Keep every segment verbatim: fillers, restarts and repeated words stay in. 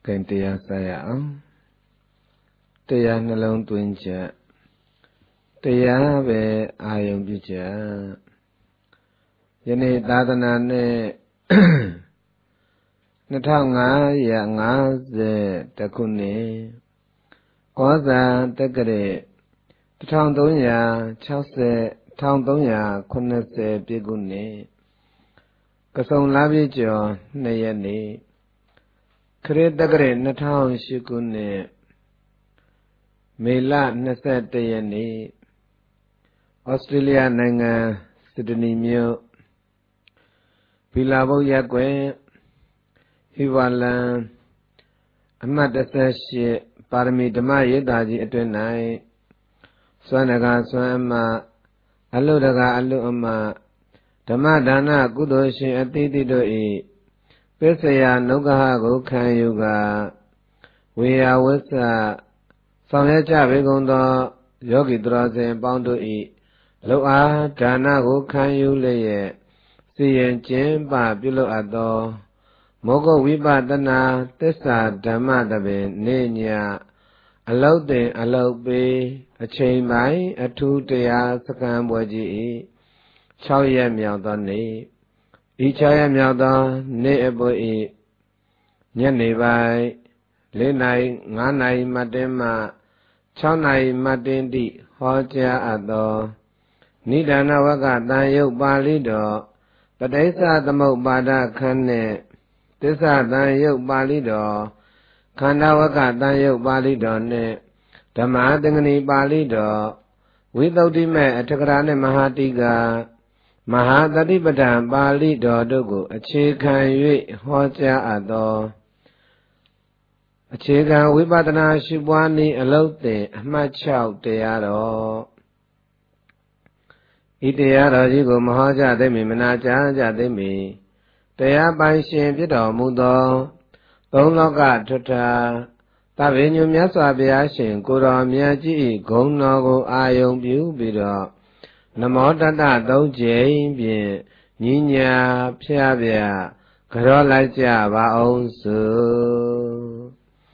Kênh Tia Saya Tia Nà Long Tuyên Chạ Tia Về Ayong Pi Chạ Yane Tadana Ne Nà Thao Ngã Ya Ngã Ze Takune Có Za Takare Thao Tông Ya Chao Se Thao Tông Ya Khune Se Pegune Ka Song La Bi Cho Ne Ya Ne Kare Takare Nà Thao Shikune Mela Nasa Ya Ne Australia Nanga Sydney Myo Bilabo Yakwe Hiwalan Amadasa Shi Parami Dhamma Yedaji Atwenai Swanaga Swama Aludaga Alu Amma Dhamma Dana Kudoshi Atiti Doi Pesaya Nugaha Gokhan Yuga Weya Wesa Samyacha Vegondo Yogi Drase Bondo E Loa Dana Gokhan Yuleye Siyen Jimba Bilo Ado Mogo Vibadana Tessa Dhamma Dabe Nenya Alaude Alaupe A chain mai a two dea Sakan Boji Chauya Miaudani Ichaya Miauda Ne Ebo E Nyanebai Lenai Nganai Madema Chaunai Madendi Hoja Ado Nidana Waga Dayo Balido Padesa Damo Bada Kane Tessa Dayo Balido Kanda Waga Dayo Balido Ne Dhamma Dangani Balido Withoutime Atakarane Mahatiga Mahadadipada Balido Dogo Achikan Yui Hoja Ado Achikan Wibadana Shibwani Alote Machau Tearo Itearo Jigo Mahaja Demi Manaja Jademi Tea Banshin Pido Mudo Tonloka Tuta Tavinyu Myaswa Biashin Kuro Myaji Gongnogo Ayong Biu Bido Namo Tata Doje Bien Ninya Pyabya Karolaja Vaonsu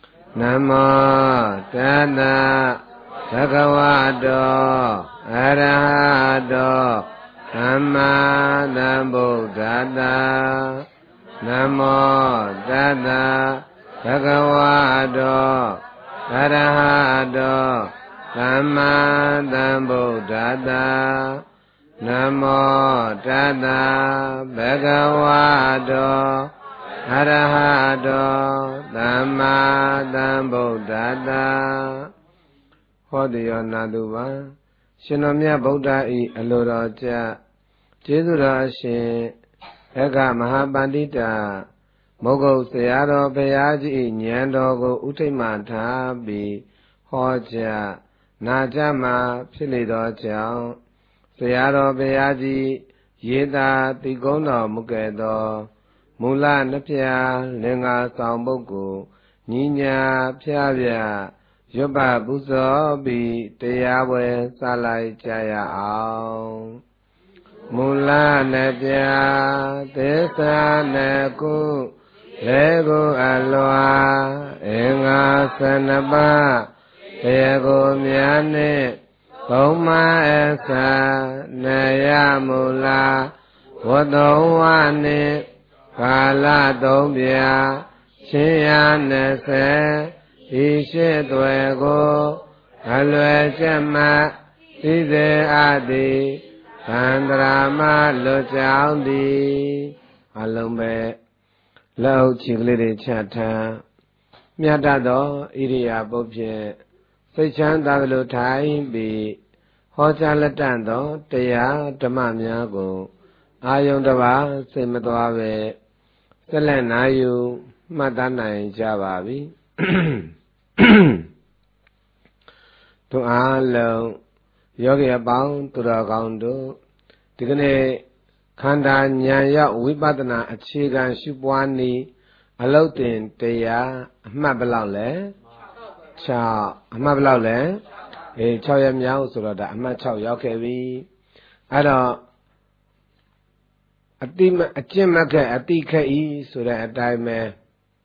Namo Tata Bhagavato Arahado Dhamma Sambuddhassa Namo Tata Bhagavato Arahado Dhamma Sambuddhassa Namo Tata Bhagavato Arahado Dhamma Sambuddhassa Hodiyo Naduva Shinomya Buddha I Aluraja Jidura Shin Eka Mahabandita Mogo Sayado Payaji Nyandogo Utimata Bi Hoja Najama Pilido Chao Sayado Payaji Yeda Tigono Mukedo Mula Napia Lenga Samboku Ninya Pyavya Yoba Buzo Bi Teyawe Salai Jaya Ao Mula Napia Tesa Neku Lego Aloa Enga Sanaba Ego Miane Toma Esa Naya Mula Wadowane Kala Dobia Shia Nese Ishe Dwego Alwe Chema Ide Adi Sandrama Lojaundi Alumbe Lau Chigli Chata Miadado Iria Bobje Sechan Davlu Tai Bi Hoja Latando Teya Tamamiago Ayong Dava Semadwave Selenayu Madana Javavi To Alo Yogi Abound to the Gondo Tigane Kanda Nyaya Wibadana Achigan Shibwani Alotin Teya Mabalale Cha Mabalale A Choyam Yao Surada Amacho Yokevi Ado Atima Achimaka Atika E Sura Adime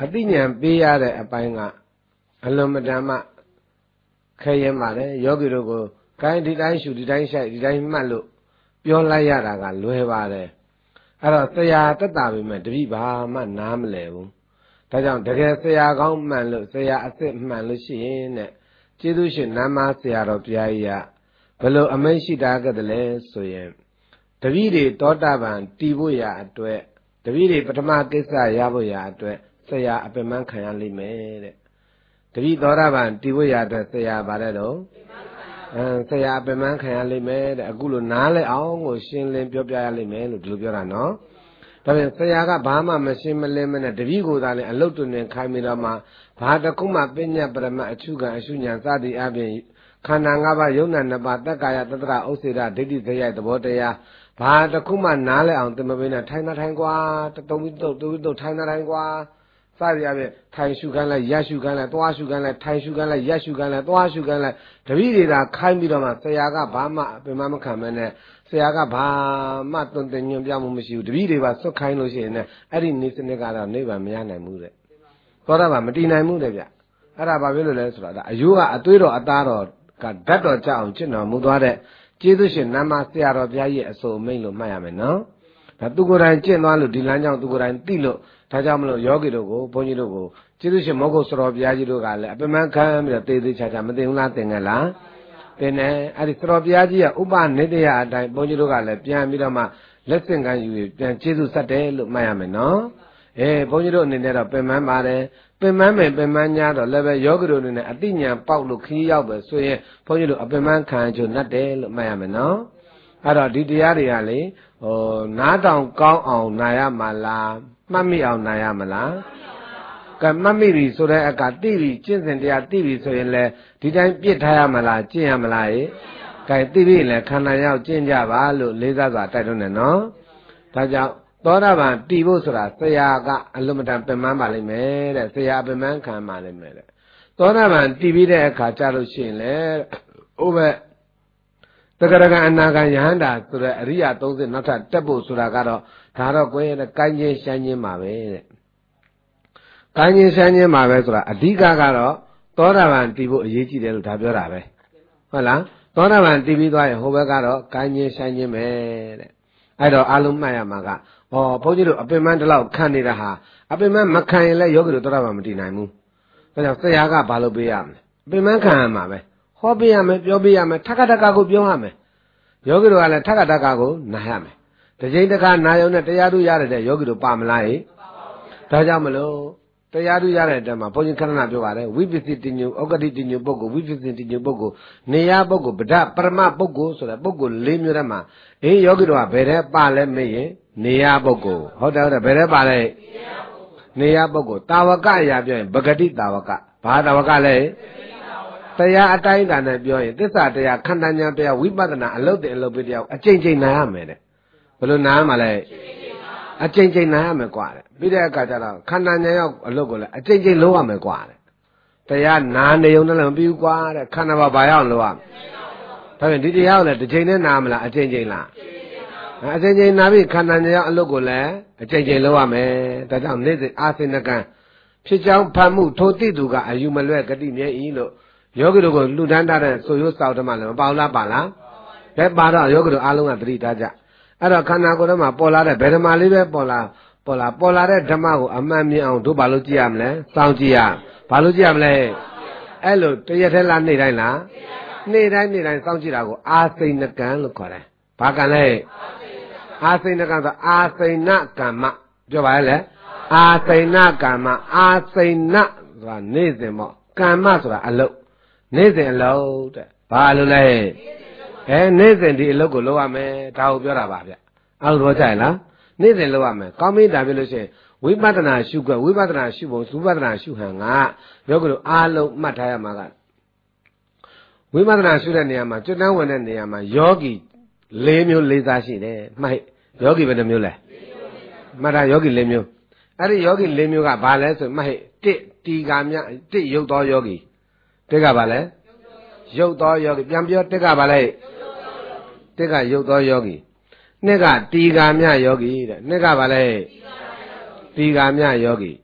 အသိဉာဏ်ပေးရတဲ့အပိုင်းကအလွန်မတန်မှခဲရင်ပါတယ်ယောဂီတို့ကိုကိုင်းဒီတိုင်းရှုဒီတိုင်းရှိုက်ဒီတိုင်းမှတ်လို့ပြောလိုက်ရတာကလွယ်ပါတယ်အဲ့တော့ဆရာတက်တာပဲမဲ့တပိဘာမှနားမလဲဘူးဒါကြောင့်တကယ်ဆရာကောင်းမှန်လို့ဆရာအစ်စ်မှန်လို့ရှိရင်တဲ့ကျေးဇူးရှင်နမ်းမဆရာတော်ဘုရားကြီးကဘယ်လိုအမိန့်ရှိတာကတည်းလဲဆိုရင်တပိတွေတောတာပန်တီးဖို့ရအတွက်တပိတွေပထမကိစ္စရဖို့ရအတွက်ဆရာအပင်ပန်းခံရလိမ့်မယ်တဲ့တပိသောတာပန်တီးဖို့ရအတွက်ဆရာဗါတဲ့တော့အဲဆရာအပင်ပန်းခံရလိမ့်မယ်တဲ့အခုလိုနားလဲအောင်ကိုရှင်းလင်းပြောပြရလိမ့်မယ်လို့ဒီလိုပြောတာနော်ဒါပြန်ဆရာကဘာမှမရှင်းမလင်းမနဲ့တပည့်ကိုယ်သာလည်းအလုတ်တွင်ခိုင်းပြီးတော့မှဘာတခုမှပညာပရမအချုပ်ကအရှုညာစသည်အပြင်ခန္ဓာ၅ပါးယုံနာနှစ်ပါးတက္ကာယတတ္တရဥစ္စေဒဒိဋ္ဌိသရိုက်သဘောတရားဘာတခုမှနားလဲအောင်သင်မပေးနဲ့ထိုင်တာထိုင်ကွာတုံးပြီးတုတ်တုံးပြီးတုတ်ထိုင်တာထိုင်ကွာစသည်အပြင်ထိုင်ရှုခိုင်းလိုက်ရရှုခိုင်းလိုက်သွားရှုခိုင်းလိုက်ထိုင်ရှုခိုင်းလိုက်ရရှုခိုင်းလိုက်သွားရှုခိုင်းလိုက်တပည့်တွေသာခိုင်းပြီးတော့မှဆရာကဘာမှပင်မမခံမနဲ့ဆရာကဘာမှတွင်တင်ညွှန်ပြမှုမရှိဘူးတပည့်တွေပါစွတ်ခိုင်းလို့ရှိရင်လည်းအဲ့ဒီနေစနစ်ကတော့နိဗ္ဗာန်မရနိုင်ဘူးတဲ့သောတာပန်မတည်နိုင်ဘူးတဲ့ဗျအဲ့ဒါဘာဖြစ်လို့လဲဆိုတော့ဒါအယိုးကအသွေးတော်အသားတော်ကဓာတ်တော်ကြအောင်ကျင့်တော်မူသွားတဲ့ကျေးဇူးရှင်နမ်းမဆရာတော်ဘုရားကြီးအဆိုအမိန့်လို့မှတ်ရမယ်နော်ဒါသူကိုယ်တိုင်ကျင့်သွားလို့ဒီလမ်းကြောင့်သူကိုယ်တိုင်သိလို့ဒါကြောင့်မလို့ယောဂီတို့ကိုဘုန်းကြီးတို့ကိုကျေးဇူးရှင်မောဂုတ်စတော်ဘုရားကြီးတို့ကလည်းအပင်မခံပြီးတော့သေသေးချာချာမသိဘူးလားသင်ငယ်လားသင်တယ်အဲ့ဒီစတော်ဘုရားကြီးကဥပနိတယအတိုင်းဘုန်းကြီးတို့ကလည်းပြန်ပြီးတော့မှလက်ဆင့်ကမ်းယူပြန်ကျေးဇူးဆက်တယ်လို့မှတ်ရမယ်နော်အေးဘုန်းကြီးတို့အနေနဲ့တော့ပင်မပါတယ်ပင်မမယ်ပင်မညာတော့လည်းပဲယောဂီတို့အနေနဲ့အတိညာပေါက်လို့ခရီးရောက်ပဲဆိုရင်ဘုန်းကြီးတို့အပင်မခံချိုနှတ်တယ်လို့မှတ်ရမယ်နော်အဲ့တော့ဒီတရားတွေကလေဟိုနားတောင်ကောင်းအောင်နာရမှာလားမှတ်မိအောင်နာရမလားကမှတ်မိပြီဆိုတဲ့အခါသိပြီကျင့်စဉ်တရားသိပြီဆိုရင်လေဒီတိုင်းပြစ်ထားရမလားကျင့်ရမလားဟဲ့ကဲသိပြီလေခန္ဓာရောက်ကျင့်ကြပါလို့လေးစားစွာတိုက်တွန်းတယ်နော်ဒါကြောင့်သောတာပန်တည်ဖို့ဆိုတာဆရာကအလွန်မတန်ပင်ပန်းပါလိမ့်မယ်တဲ့ဆရာပင်ပန်းခံပါလိမ့်မယ်တဲ့သောတာပန်တည်ပြီးတဲ့အခါကျလို့ရှိရင်လေဥပ္ပတက္ကရကအနာဂံယဟန္တာဆိုတဲ့အရိယာသုံးဆင့်နောက်ထပ်တက်ဖို့ဆိုတာကတော့ဒါတော့ကိုယ်ရဲ့ကိုင်းချင်းရှမ်းချင်းပါပဲတဲ့ကိုင်းချင်းရှမ်းချင်းပါပဲဆိုတာအဓိကကတော့သောတာပန်တည်ဖို့အရေးကြီးတယ်လို့ဒါပြောတာပဲဟုတ်လားသောတာပန်တည်ပြီးသွားရင်ဟိုဘက်ကတော့ကိုင်းချင်းရှမ်းချင်းပဲတဲ့အဲ့တော့အလုံးမှတ်ရမှာကဩဘုန်းကြီးတို့အပင်မန်းတလောက်ခံနေတာဟာအပင်မန်းမခံရင်လည်းယောဂီတို့သောတာပန်မတည်နိုင်ဘူးဒါကြောင့်ဆရာကဘာလုပ်ပေးရမလဲအပင်မန်းခံရမှာပဲဟောပေးရမယ်ပြောပေးရမယ်ထက္ကတက္ကကိုပြောရမယ်ယောဂီတို့ကလည်းထက္ကတက္ကကိုနာရမယ်တကြိမ်တစ်ခါနာယုံနဲ့တရားသူရတဲ့ယောဂီတို့ပါမလားဟိဒါကြောင့်မလို့တရားသူရတဲ့အတည်းမှာဘုန်းကြီးခဏခဏပြောပါတယ်ဝိပစ္စည်းတညုဩဂတိတညုပုဂ္ဂိုလ်ဝိပစ္စည်းတညုပုဂ္ဂိုလ်နေယပုဂ္ဂိုလ်ဗဒပရမပုဂ္ဂိုလ်ဆိုတဲ့ပုဂ္ဂိုလ်လေးမျိုးတည်းမှာအေးယောဂီတို့ကဘယ်တဲ့ပါလဲမေးရင်နေယပုဂ္ဂိုလ်ဟုတ်တယ်ဟုတ်တယ်ဘယ်တဲ့ပါလဲနေယပုဂ္ဂိုလ်တာဝကအရာပြောရင်ပဂတိတာဝကဘာတာဝကလဲတရားအတိုင်းအတာနဲ့ပြောရင်သစ္စာတရားခန္ဓာဉာဏ်တရားဝိပဿနာအလုတ်တဲ့အလုတ်ပဲတရားအကျဉ်းချင်းနားရမယ်တဲ့ဘယ်လိုနားမှာလဲအကျဉ်းချင်းနားရမယ်ကွာတဲ့ပြီးတဲ့အခါကျတော့ခန္ဓာဉာဏ်ရောက်အလုတ်ကိုလည်းအကျဉ်းချင်းလုံးရမယ်ကွာတဲ့တရားနာနေုံနဲ့လည်းမပြီးဘူးကွာတဲ့ခန္ဓာဘာဘာရောက်လုံးရမယ်ဒါပြန်ဒီတရားကိုလည်းတစ်ချိန်နဲ့နားမလားအကျဉ်းချင်းလားအကျဉ်းချင်းနားပြီးခန္ဓာဉာဏ်ရောက်အလုတ်ကိုလည်းအကျဉ်းချင်းလုံးရမယ်ဒါကြောင့်နေ့စဉ်အာစိနကံဖြစ်ကြောင်းဖတ်မှုထိုတိသူကအယူမလွဲဂတိမြဲဤလို့ယောဂီတို့ကိုလှူဒန်းထားတဲ့ဆိုရိုးစောက်တမလည်းမပေါလားပါလားဘယ်ပါတော့ယောဂီတို့အားလုံးကသတိထားကြအဲ့တော့ခန္ဓာကိုယ်ထဲမှာပေါ်လာတဲ့ဗေဒမာလေးပဲပေါ်လာပေါ်လာပေါ်လာတဲ့ဓမ္မကိုအမှန်မြင်အောင်တို့ဘာလို့ကြည့်ရမလဲစောင့်ကြည့်ရဘာလို့ကြည့်ရမလဲအဲ့လိုတရက်ထဲလားနေ့တိုင်းလားနေ့တိုင်းနေ့တိုင်းစောင့်ကြည့်တာကိုအာစိဏကံလို့ခေါ်တယ်ဘာကံလဲအာစိဏကံဆိုအာစိဏကမ္မပြောပါရဲ့လေအာစိဏကမ္မအာစိဏဆိုတာနေ့စဉ်ပေါ့ကမ္မဆိုတာအလုပ်နေ့စဉ်အလုပ်တဲ့ဘာလို့လဲအဲနေ့စဉ်ဒီအလုပ်ကိုလုပ်ရမယ်ဒါကိုပြောတာပါဗျအောက်တော့ကြိုင်လားနေ့စဉ်လုပ်ရမယ်ကောင်းပြီဒါပြလို့ရှိရင်ဝိပဿနာရှုခွက်ဝိပဿနာရှုပုံဝိပဿနာရှုဟန်ကယောဂီတို့အားလုံးမှတ်ထားရမှာကဝိပဿနာရှုတဲ့နေရာမှာကျွတ်တန်းဝင်တဲ့နေရာမှာယောဂီ၄မျိုး၄စားရှိတယ်မှတ်ယောဂီဘယ်နှမျိုးလဲမှတ်တာယောဂီ၄မျိုးအဲ့ဒီယောဂီ၄မျိုးကဘာလဲဆိုမှတ်တစ်တီကာမြတစ်ရုပ်သောယောဂီတစ်ကဘာလဲရုပ်သောယောဂီပြန်ပြောတစ်ကဘာလဲတစ်ကရုပ်သောယောဂီနှစ်ကတီကာမြယောဂီတဲ့နှစ်ကဘာလဲတီကာမြယောဂီ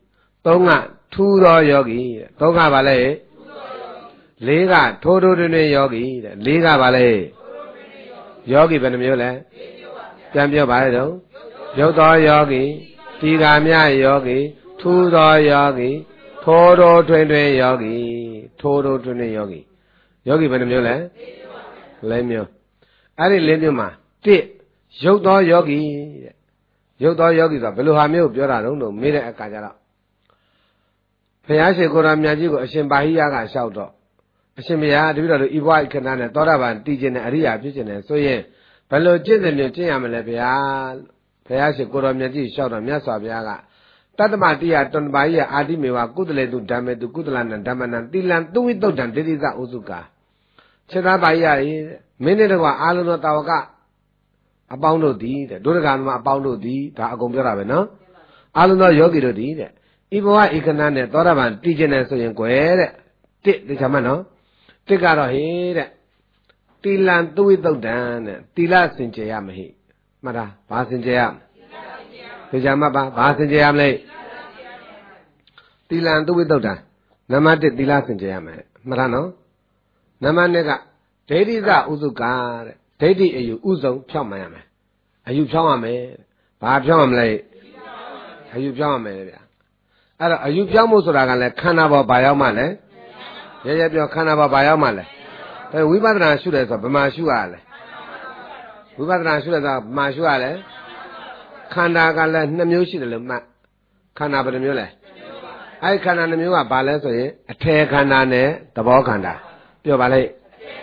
သုံးကထူသောယောဂီတဲ့သုံးကဘာလဲလေးကထိုးထိုးတွင်တွင်ယောဂီတဲ့လေးကဘာလဲယောဂီဘယ်နှမျိုးလဲပြန်ပြောပါလေတော့ရုပ်သောယောဂီတီဃာမြယောဂီထူသောယောဂီထိုးထိုးတွင်တွင်ယောဂီထိုးထိုးတွင်တွင်ယောဂီယောဂီဘယ်နှမျိုးလဲလေးမျိုးအဲ့ဒီလေးမျိုးမှာတစ်ရုပ်သောယောဂီတဲ့ရုပ်သောယောဂီဆိုတာဘယ်လိုဟာမျိုးပြောတာတုံးလို့မေးတဲ့အခါကျတော့ဘုရားရှင်ကိုယ်တော်မြတ်ကြီးကိုအရှင်ပါဟိယကလျှောက်တော့အရှင်ဘုရားတပည့်တော်တို့ဤဘဝခဏနဲ့သောတာပန်တည်ခြင်းနဲ့အရိယာဖြစ်ခြင်းနဲ့ဆိုရင်ဘယ်လိုကျင့်စဉ်မျိုးကျင့်ရမလဲဗျာဘုရားရှင်ကိုယ်တော်မြတ်ကြီးလျှောက်တော့မြတ်စွာဘုရားကတတ္တမတိယတဏ္ဍပါဟိယအာတိမေဝကုသလေတုဓမ္မေတုကုသလနံဓမ္မနံတိလံသူဝိတုဒ္ဒံဒေတိသဥစုကာခြေသားပါဟိယရေမင်းနဲ့တကွာအာလုံးသောတာဝကအပေါင်းတို့သည်တဲ့ဒုရကမအပေါင်းတို့သည်ဒါအကုန်ပြောတာပဲနော်အာလုံးသောယောဂီတို့သည်တဲ့ဤဘဝဧကနာနဲ့သောတာပန်တည်ခြင်းနဲ့ဆိုရင်ကွယ်တဲ့တစ်ဒီချမ်းမနော်တစ်ကတော့ဟေးတဲ့တိလံသူဝိတုဒ္ဒံတဲ့တိလစင်ကြယ်ရမဟိမှတ်တာဘာစင်ကြယ်ရဒီချမ်းမပါဘာစင်ကြယ်ရမလဲတိလံသူဝိတုဒ္ဒံနံပါတ်တစ်တိလစင်ကြယ်ရမယ်မှတ်တာနော်နံပါတ်နှစ်ကဒိဋ္ဌိသဥစုကာတဲ့ဒိဋ္ဌိအယူဥဆုံးဖြောင်းမှန်ရမယ်အယူဖြောင်းရမယ်ဘာဖြောင်းရမလဲအယူဖြောင်းရမယ်ဗျာအဲ့တော့အယူဖြောင်းမှုဆိုတာကလည်းခန္ဓာပေါ်ဘာရောက်မှလဲရရပြောခန္ဓာပေါ်ဘာရောက်မှလဲဒါဝိပဿနာရှုတယ်ဆိုတော့ဗမာရှုရလဲဝိပဿနာရှုတယ်ဆိုတော့ဗမာရှုရလဲခန္ဓာကလည်းနှစ်မျိုးရှိတယ်လို့မှတ်ခန္ဓာဘယ်နှမျိုးလဲအဲ့ခန္ဓာနှစ်မျိုးကဘာလဲဆိုရင်အထေခန္ဓာနဲ့သဘောခန္ဓာပြောပါလိုက်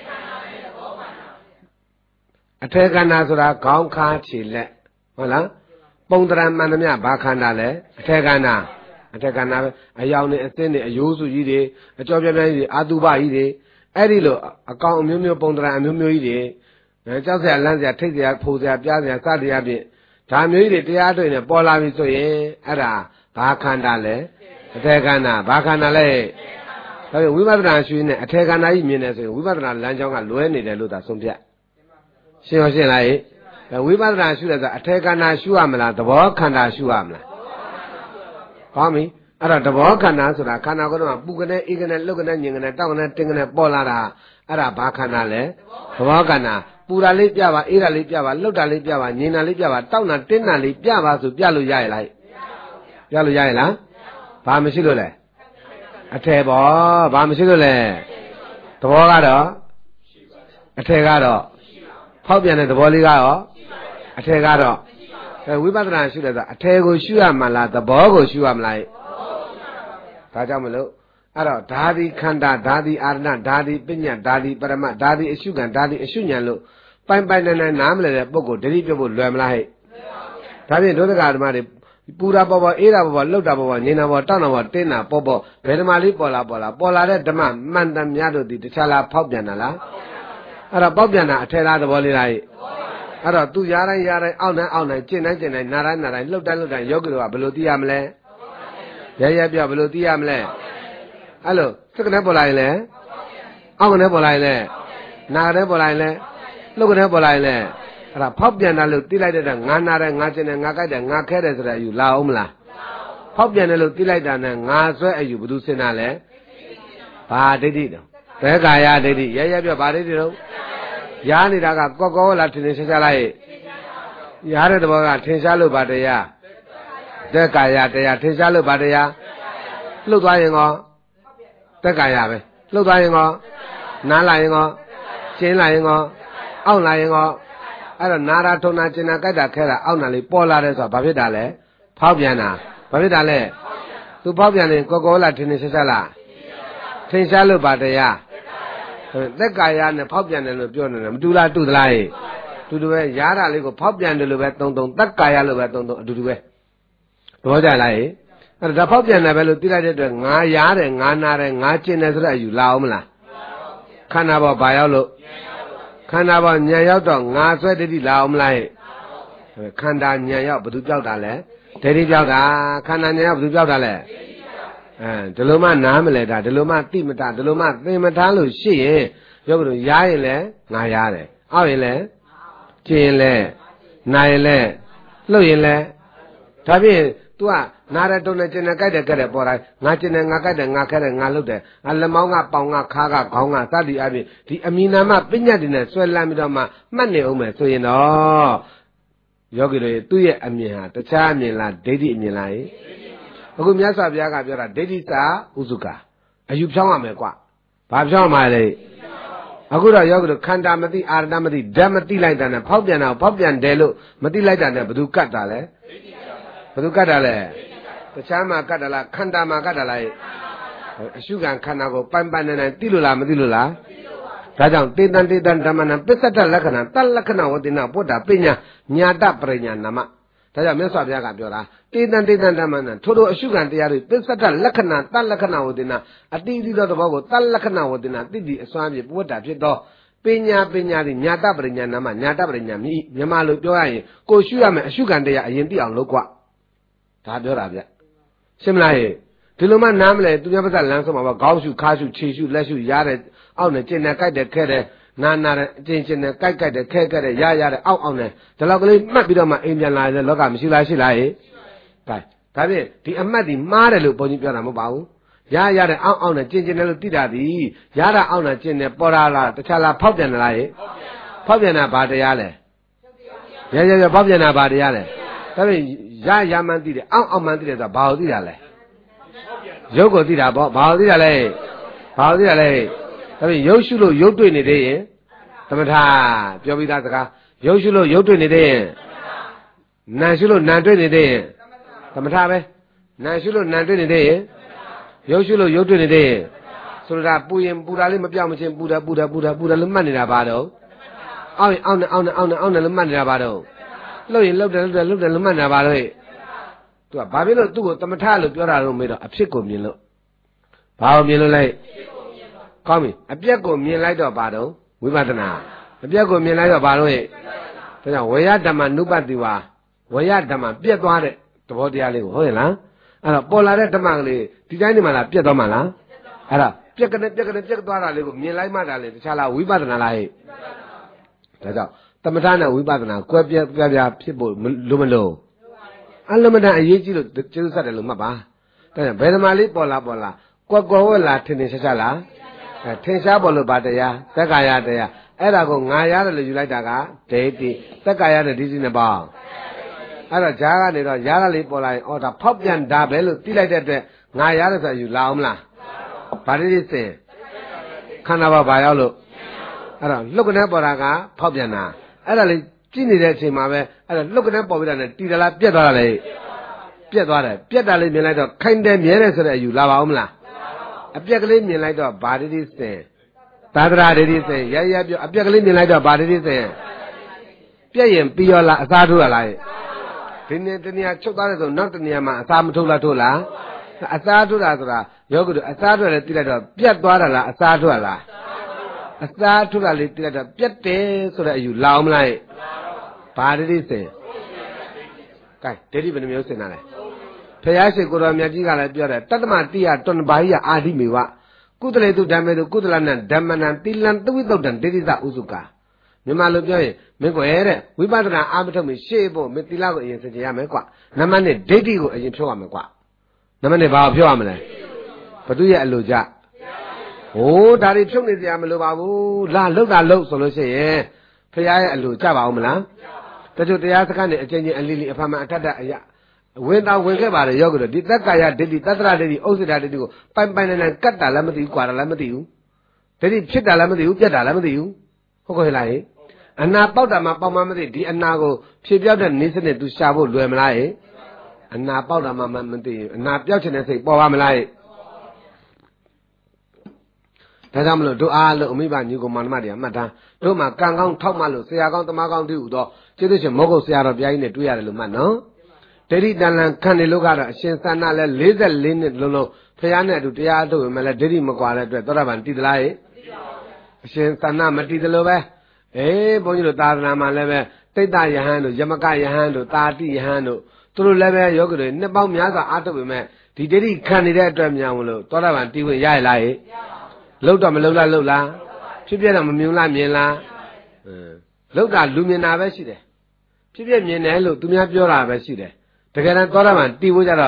အထေခန္ဓာဆိုတာခေါင်းခါခြေလက်ဟုတ်လားပုံတရံမှန်သမျှဘာခန္ဓာလဲအထေခန္ဓာအထေခန္ဓာပဲအယောင်နဲ့အစင်းနဲ့အယိုးစုကြီးတွေအကြောပြပြကြီးတွေအာတုပကြီးတွေအဲ့ဒီလိုအကောင်အမျိုးမျိုးပုံတရံအမျိုးမျိုးကြီးတွေကြောက်စရာလန့်စရာထိတ်စရာဖိုးစရာပြားစရာစသည်အပြင်ဒါမျိုးကြီးတွေတရားတွေ့နေပေါ်လာပြီဆိုရင်အဲ့ဒါဘာခန္ဓာလဲအထေခန္ဓာဘာခန္ဓာလဲဒါပေမဲ့ဝိပဿနာရှုနေအထေခန္ဓာကြီးမြင်နေဆိုရင်ဝိပဿနာလမ်းကြောင်းကလွဲနေတယ်လို့သာဆုံးဖြတ်ရှင်းရောရှင်းလားဝိပဿနာရှုတယ်ဆိုတာအထေခန္ဓာရှုရမလားသဘောခန္ဓာရှုရမလားဟောမီအဲ့တော့သဘောခန္ဓာဆိုတာခန္ဓာကိုယ်တော့ပူကနေအေးကနေလှုပ်ကနေညင်ကနေတောက်ကနေတင်းကနေပေါ်လာတာအဲ့ဒါဘာခန္ဓာလဲသဘောခန္ဓာပူတာလေးပြပါအေးတာလေးပြပါလှုပ်တာလေးပြပါညင်တာလေးပြပါတောက်တာတင်းတာလေးပြပါဆိုပြလို့ရရလားပြလို့ရရလားဘာမရှိလို့လဲအထေဘောဘာမရှိလို့လဲသဘောကတော့အထေကတော့ဖောက်ပြန်တဲ့သဘောလေးကတော့အထေကတော့အဲဝိပဿနာရှုတယ်ဆိုတာအထေကိုရှုရမှာလားသဘောကိုရှုရမလားဒါကြောင့်မလို့အဲ့တော့ဓာတိခန္ဓာဓာတိအာရဏဓာတိပညာဓာတိပရမဓာတိအရှုခံဓာတိအရှုဉဏ်လို့ပိုင်ပိုင်နိုင်နိုင်နားမလည်တဲ့ပုဂ္ဂိုလ်ဒိဋ္ဌိပြုတ်ဖို့လွယ်မလားဟဲ့ဒါဖြင့်ဒုဒကဓမ္မတွေပူတာပေါ်ပေါ်အေးတာပေါ်ပေါ်လှုပ်တာပေါ်ပေါ်ငြိမ်တာပေါ်တောက်တာပေါ်တင်းတာပေါ်ပေါ်ဘယ်ဓမ္မလေးပေါ်လာပေါ်လာပေါ်လာတဲ့ဓမ္မမှန်တမ်းများတို့ဒီတခြားလားဖောက်ပြန်တာလားအဲ့တော့ပေါက်ပြန်တာအထေလားသဘောလေးလားအဲ့တော့သူရားတိုင်းရားတိုင်းအောက်တိုင်းအောက်တိုင်းကျင့်တိုင်းကျင့်တိုင်းနာတိုင်းနာတိုင်းလှုပ်တိုင်းလှုပ်တိုင်းယောဂီတို့ကဘယ်လိုသိရမလဲရရပြဘယ်လိုသိရမလဲအဲ့လိုစက္ကနဲ့ပေါ်လာရင်လဲအောက်ကနေပေါ်လာရင်လဲနာကနေပေါ်လာရင်လဲလှုပ်ကနေပေါ်လာရင်လဲအဲ့ဒါဖောက်ပြန်တာလို့သိလိုက်တဲ့ငါနာတယ်ငါကျင်တယ်ငါကြိုက်တယ်ငါခဲတယ်ဆိုတဲ့အယူလာအောင်မလားဖောက်ပြန်တယ်လို့သိလိုက်တာနဲ့ငါဆွဲအယူဘယ်သူစင်တာလဲဘာဒိဋ္ဌိတော့ဘယ်ကာယဒိဋ္ဌိရရပြဘာဒိဋ္ဌိတော့ရားနေတာကကောကောလာထင်ထင်ရှားရှားလိုက်ရားတဲ့တဘောကထင်ရှားလို့ဗာတရားသက်ကာယတရားထင်ရှားလို့ဗာတရားလှုပ်သွားရင်ကောသက်ကာယပဲလှုပ်သွားရင်ကောနားလာရင်ကောရှင်းလာရင်ကောအောက်လာရင်ကောအဲ့တော့နာရာထုံနာကျင်နာကြိုက်တာခဲတာအောက်နာလေးပေါ်လာတယ်ဆိုတာဘာဖြစ်တာလဲဖောက်ပြန်တာဘာဖြစ်တာလဲသူဖောက်ပြန်ရင်ကောကောလာထင်ထင်ရှားရှားလားထင်ရှားလို့ဗာတရားသက်ကာယနဲ့ဖောက်ပြန်တယ်လို့ပြောနေတယ်မတူလားတူသလားဟဲ့တူတူပဲရားတာလေးကိုဖောက်ပြန်တယ်လို့ပဲသုံးသုံးသက်ကာယလို့ပဲသုံးသုံးအတူတူပဲသဘောကျလားဟဲ့အဲ့ဒါဖောက်ပြန်တယ်ပဲလို့သိလိုက်တဲ့အတွက်ငါရားတယ်ငါနာတယ်ငါကျင်တယ်ဆိုတဲ့အယူလာအောင်မလားခန္ဓာပေါ်ဘာရောက်လို့ခန္ဓာပေါ်ညံရောက်တော့ငါဆွဲဒိဋ္ဌိလာအောင်မလားဟဲ့ခန္ဓာညံရောက်ဘယ်သူပြောက်တာလဲဒိဋ္ဌိပြောက်တာခန္ဓာညံရောက်ဘယ်သူပြောက်တာလဲအဲဒီလိုမှနားမလဲတာဒီလိုမှသိမတာဒီလိုမှသင်မထားလို့ရှိရင်ပြောကြလို့ရားရင်လဲငါရားတယ်အောက်ရင်လဲကျင်ရင်လဲနာရင်လဲလှုပ်ရင်လဲဒါဖြင့် तू ကနာရတုံနဲ့ကျင်နဲ့ကြိုက်တယ်ကြက်တယ်ပေါ်တိုင်းငါကျင်တယ်ငါကြိုက်တယ်ငါခဲတယ်ငါလှုပ်တယ်အလမောင်းကပေါင်ကခါကခေါင်းကစသည်အပြင်ဒီအမီနာမပညာတွေနဲ့ဆွဲလန်းပြီးတော့မှမှတ်နေအောင်မယ်ဆိုရင်တော့ယောဂီတို့သူ့ရဲ့အမြင်ဟာတခြားအမြင်လားဒိဋ္ဌိအမြင်လားဟိအခုမြတ်စွာဘုရားကပြောတာဒိဋ္ဌိစာဥစုကအယူဖြောင်းရမယ်ကွဘာဖြောင်းရမှာလဲအခုတော့ယောဂီတို့ခန္ဓာမသိအာရဏမသိဓာတ်မသိလိုက်တာနဲ့ဖောက်ပြန်တာဖောက်ပြန်တယ်လို့မသိလိုက်တာနဲ့ဘယ်သူကတ်တာလဲဘယ်သူကတ်တာလဲတခြားမှာကတ်တာလားခန္ဓာမှာကတ်တာလားအရှုခံခန္ဓာကိုပိုင်ပိုင်နေနေသိလို့လားမသိလို့လားဒါကြောင့်တေတံတေတံဓမ္မနံပစ္စတလက္ခဏာတလက္ခဏာဝတိနာပုဒ္ဒါပညာညာတပရိညာနာမဒါကြောင့်မြတ်စွာဘုရားကပြောတာတေတံတေတံဓမ္မနံထို့သောအရှုခံတရားတွေပစ္စတလက္ခဏာတလက္ခဏာဝတိနာအတိအသီသောသဘောကိုတလက္ခဏာဝတိနာတိတိအစွမ်းဖြင့်ပုဒ္ဒါဖြစ်သောပညာပညာသည်ညာတပရိညာနာမညာတပရိညာမြည်မြန်မာလိုပြောရရင်ကိုရှုရမယ်အရှုခံတရားအရင်သိအောင်လုပ်ကွာဒါပြောတာဗျရှင်းမလားဟဲ့ဒီလိုမှနားမလဲသူများပါးစပ်လမ်းဆုံးမှာပေါ့ခေါင်းရှုခါရှုခြေရှုလက်ရှုရတဲ့အောက်နဲ့ကျင်နဲ့ကြိုက်တယ်ခဲတယ်နာနာတဲ့အကျင်ကျင်နဲ့ကြိုက်ကြိုက်တယ်ခဲခဲတယ်ရရတဲ့အောက်အောက်နဲ့ဒီလောက်ကလေးမှတ်ပြီးတော့မှအိမ်ပြန်လာတဲ့လောကမရှိလားရှိလားဟဲ့ကဲဒါဖြင့်ဒီအမှတ်ဒီမှားတယ်လို့ဘုန်းကြီးပြောတာမဟုတ်ပါဘူးရရတဲ့အောက်အောက်နဲ့ကျင်ကျင်တယ်လို့သိတာဒီရတာအောက်နဲ့ကျင်တယ်ပေါ်လာလားတခြားလားဖောက်ပြန်တယ်လားဟဲ့ဖောက်ပြန်တာဘာတရားလဲရရရဖောက်ပြန်တာဘာတရားလဲဒါဖြင့်ရရမှန်းသိတယ်အောက်အောက်မှန်းသိတယ်ဆိုတာဘာကိုသိတာလဲရုပ်ကိုသိတာပေါ့ဘာကိုသိတာလဲဘာကိုသိတာလဲဒါဖြင့်ရုပ်ရှုလို့ရုပ်တွေ့နေသေးရင်သမထပြောပြီးသားစကားရုပ်ရှုလို့ရုပ်တွေ့နေသေးရင်နာရှုလို့နာတွေ့နေသေးရင်သမထပဲနာရှုလို့နာတွေ့နေသေးရင်ရုပ်ရှုလို့ရုပ်တွေ့နေသေးရင်ဆိုတာပူရင်ပူတာလေးမပြောင်းမချင်းပူတယ်ပူတယ်ပူတယ်ပူတယ်လို့မှတ်နေတာပါတော့အောက်ရင်အောက်နဲ့အောက်နဲ့အောက်နဲ့အောက်နဲ့လို့မှတ်နေတာပါတော့လှုပ်ရင်လှုပ်တယ်လှုပ်တယ်လှုပ်တယ်လို့မှတ်နေတာပါတော့သူကဘာဖြစ်လို့သူ့ကိုသမထလို့ပြောတာလို့မေးတော့အဖြစ်ကိုမြင်လို့ဘာကိုမြင်လို့လဲကောင်းပြီအပြက်ကိုမြင်လိုက်တော့ဘာတော့ဝိပဿနာအပြက်ကိုမြင်လိုက်တော့ဘာလို့ဟဲ့ဒါကြောင့်ဝေယဓမ္မနုပတိဝါဝေယဓမ္မပြက်သွားတဲ့သဘောတရားလေးကိုဟုတ်ရဲ့လားအဲ့တော့ပေါ်လာတဲ့ဓမ္မကလေးဒီတိုင်းနေမှလားပြက်သွားမှလားအဲ့ဒါပြက်ကနေပြက်ကနေပြက်သွားတာလေးကိုမြင်လိုက်မှတာလေတခြားလားဝိပဿနာလားဟဲ့ဒါကြောင့်သမထနဲ့ဝိပဿနာကွဲပြဲပြားပြားဖြစ်ဖို့လိုမလို့အလုံးမတန်အရေးကြီးလို့ကျေးဇူးဆက်တယ်လို့မှတ်ပါဒါကြောင့်ဘယ်ဓမ္မလေးပေါ်လာပေါ်လာကွက်ကွယ်ဝဲလာထင်ထင်ရှားရှားလားအဲထင်ရှားပေါ်လို့ဗာတရားသက္ကာယတရားအဲ့ဒါကိုငါရတယ်လို့ယူလိုက်တာကဒိဋ္ဌိသက္ကာယနဲ့ဒီစီနဲ့ပေါ့အဲ့တော့ဈာကနေတော့ရတာလေးပေါ်လာရင်အော်ဒါဖောက်ပြန်တာပဲလို့သိလိုက်တဲ့အတွက်ငါရတယ်ဆိုယူလာအောင်မလားဗာတိစင်ခန္ဓာဘာဘာရောက်လို့အဲ့တော့လှုပ်ကနေပေါ်တာကဖောက်ပြန်တာအဲ့ဒါလေးကြည့်နေတဲ့အချိန်မှာပဲအဲ့တော့လှုပ်ကနေပေါ်ပြီးတာနဲ့တီတလားပြက်သွားတာလေပြက်သွားတယ်ပြက်တာလေးမြင်လိုက်တော့ခိုင်တယ်မြဲတယ်ဆိုတဲ့အယူလာပါအောင်မလားအပြက်ကလေးမြင်လိုက်တော့ဗာတိစင်သာသရာဒိဋ္ဌိစင်ရရပြောအပြက်ကလေးမြင်လိုက်တော့ဗာတိစင်ပြက်ရင်ပြီးရောလားအစားထိုးရလားဒီနေ့တနည်းချုပ်သွားတယ်ဆိုနောက်တနည်းမှာအစားမထုတ်လားထုတ်လားအစားထုတ်တာဆိုတာယောဂီတို့အစားထုတ်လည်းသိလိုက်တော့ပြက်သွားတာလားအစားထုတ်လားအစားထုတ်တာလေးသိလိုက်တော့ပြက်တယ်ဆိုတဲ့အယူလာအောင်မလားဗာတိစင်ကဲဒိဋ္ဌိဘယ်နှမျိုးစင်တာလဲဖယားရှိကိုတော်မြတ်ကြီးကလည်းပြောတယ်တတ္တမတိယတွန်ဘာဟိယအာဓိမေဝကုသလေတုဓမ္မေတုကုသလနံဓမ္မနံတိလံသဝိတုတ်တံဒိဋ္ဌိသဥစုကာမြန်မာလိုပြောရင်မင်းကွယ်တဲ့ဝိပဿနာအာမထုတ်ပြီးရှေ့ဖို့မင်းတိလကိုအရင်စင်ကြရမယ်ကွနံပါတ်နှစ်ဒိဋ္ဌိကိုအရင်ဖြုတ်ရမယ်ကွနံပါတ်နှစ်ဘာကိုဖြုတ်ရမလဲဘသူရဲ့အလိုကြဟိုးဒါတွေဖြုတ်နေကြမလို့ပါဘူးလာလှုပ်တာလှုပ်ဆိုလို့ရှိရင်ဖယားရဲ့အလိုကြပါအောင်မလားတချို့တရားစခန်းနဲ့အချင်းချင်းအလီလီအဖမှန်အထက်တက်အရာဝင်တာဝင်ခဲ့ပါတယ်ယောဂီတို့ဒီသက်ကာယဒိဋ္ဌိသတ္တရဒိဋ္ဌိဥစ္စေတဒိဋ္ဌိကိုပိုင်ပိုင်နိုင်နိုင်ကတ်တာလည်းမသိဘူးကွာတာလည်းမသိဘူးဒိဋ္ဌိဖြစ်တာလည်းမသိဘူးပြတ်တာလည်းမသိဘူးဟုတ်ကဲ့လားဟဲ့အနာပေါက်တာမှပေါက်မှမသိဒီအနာကိုဖြေပြောက်တဲ့နေစနစ်သူရှာဖို့လွယ်မလားဟဲ့အနာပေါက်တာမှမသိဘူးအနာပြောက်ချင်တဲ့စိတ်ပေါ်ပါမလားဟဲ့ဒါကြောင့်မလို့တို့အားလို့အမိဘညီကောင်မန္တမတွေမှတ်သားတို့မှာကံကောင်းထောက်မှလို့ဆရာကောင်းတမကောင်းတည်းဟူသောကျေးဇူးရှင်မောဂုတ်ဆရာတော်ဘုရားကြီးနဲ့တွေ့ရတယ်လို့မှတ်နော်ဒိဋ္ဌိတန်လန်ခံနေလို့ကတော့အရှင်သန္နာလဲလေးสิบ四နှစ်လုံးလုံးဖះနဲ့အတူတရားထုတ်ဝင်မဲ့လဲဒိဋ္ဌိမကွာတဲ့အတွက်သောတာပန်တည်သလားဟဲ့အရှင်သန္နာမတည်သလိုပဲအေးဘုန်းကြီးတို့သာသနာမှာလည်းပဲတိတ်တယဟန်တို့ယမကယဟန်တို့တာတိယဟန်တို့သူတို့လည်းပဲယောဂီတွေနှစ်ပေါင်းများစွာအားထုတ်ဝင်မဲ့ဒီဒိဋ္ဌိခံနေတဲ့အတွက်များမလို့သောတာပန်တည်ဝင်ရရလားဟဲ့လောက်တော့မလောက်လားလောက်လားဖြစ်ပြတော့မမြင်လားမြင်လားအင်းလောက်တာလူမြင်တာပဲရှိတယ်ဖြစ်ပြမြင်တယ်လို့သူများပြောတာပဲရှိတယ်တကယ်တမ်းသောတာပန်တည်ဖို့ကြတော့